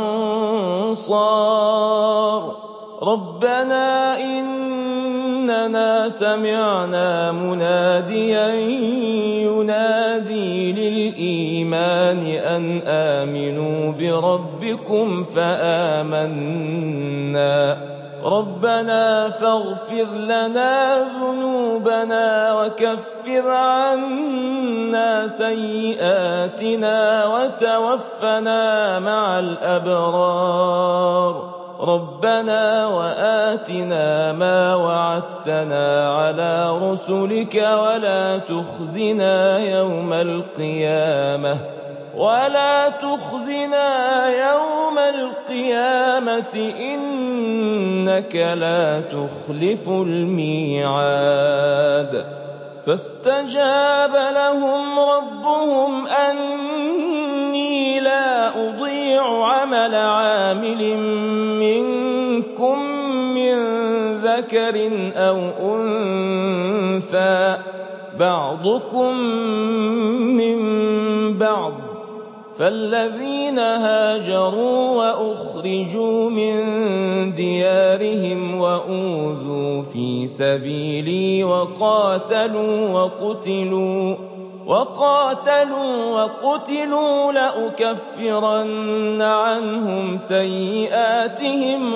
أنصار ربنا إننا سمعنا مناديا ينادي للإيمان أن آمنوا بربكم فآمنا رَبَّنَا فَاغْفِرْ لَنَا ذُنُوبَنَا وَكَفِّرْ عَنَّا سَيِّئَاتِنَا وَتَوَفَّنَا مَعَ الْأَبْرَارِ رَبَّنَا وَآتِنَا مَا وَعَدتَّنَا عَلَىٰ رُسُلِكَ وَلَا تُخْزِنَا يَوْمَ الْقِيَامَةِ وَلَا تُخْزِنَا يَوْمَ الْقِيَامَةِ إِنَّكَ لَا تُخْلِفُ الْمِيعَادَ فَاسْتَجَابَ لَهُمْ رَبُّهُمْ أَنِّي لَا أُضِيعُ عَمَلَ عَامِلٍ مِّنكُم مِّن ذَكَرٍ أَوْ أُنثَىٰ بَعْضُكُم مِّن بَعْضٍ فالذين هاجروا وأخرجوا من ديارهم وأوذوا في سبيلي وقاتلوا وقتلوا وقاتلوا وقتلوا لأكفرن عنهم سيئاتهم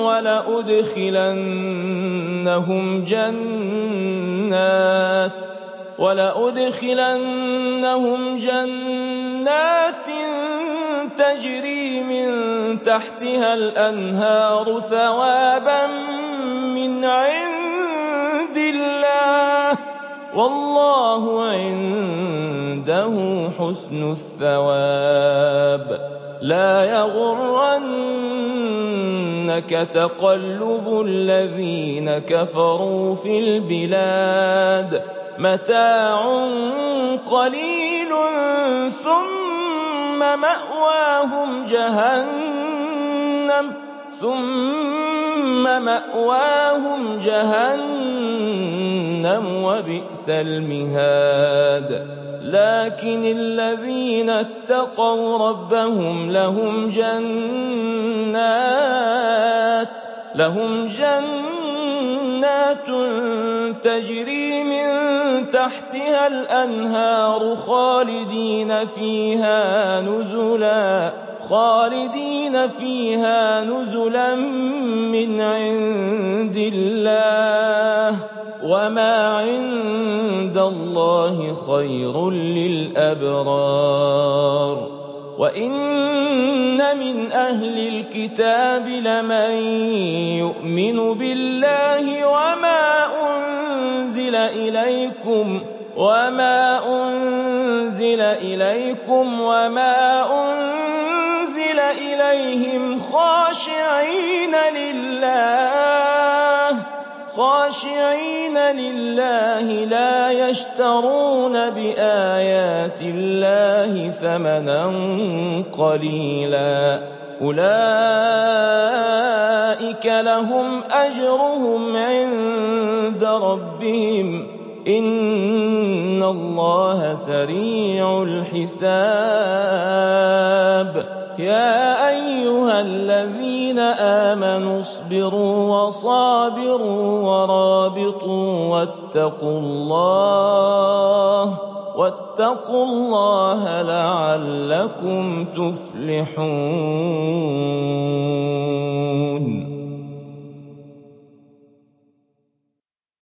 ولأدخلنهم جنات ولأدخلنهم جنات تجري من تحتها الأنهار ثوابا من عند الله والله عنده حسن الثواب لا يغرنك تقلب الذين كفروا في البلاد متاع قليل ثم مأواهم جهنم ثم مأواهم جهنم وبئس المهاد لكن الذين اتقوا ربهم لهم جنات لهم جنات تجري من تحتها الأنهار خالدين فيها نزلا خالدين فيها نزلا من عند الله وما عند الله خير للأبرار وإن من أهل الكتاب لمن يؤمن بالله وما أنزل إليكم وما أنزل إليكم وما أنزل إليهم خاشعين لله خاشعين لله لا يشترون بآيات الله ثمنا قليلا أولئك لهم أجرهم عند ربهم إن الله سريع الحساب يا أيها الذين آمنوا اصبروا وصابروا ورابطوا واتقوا الله واتقوا الله لعلكم تفلحون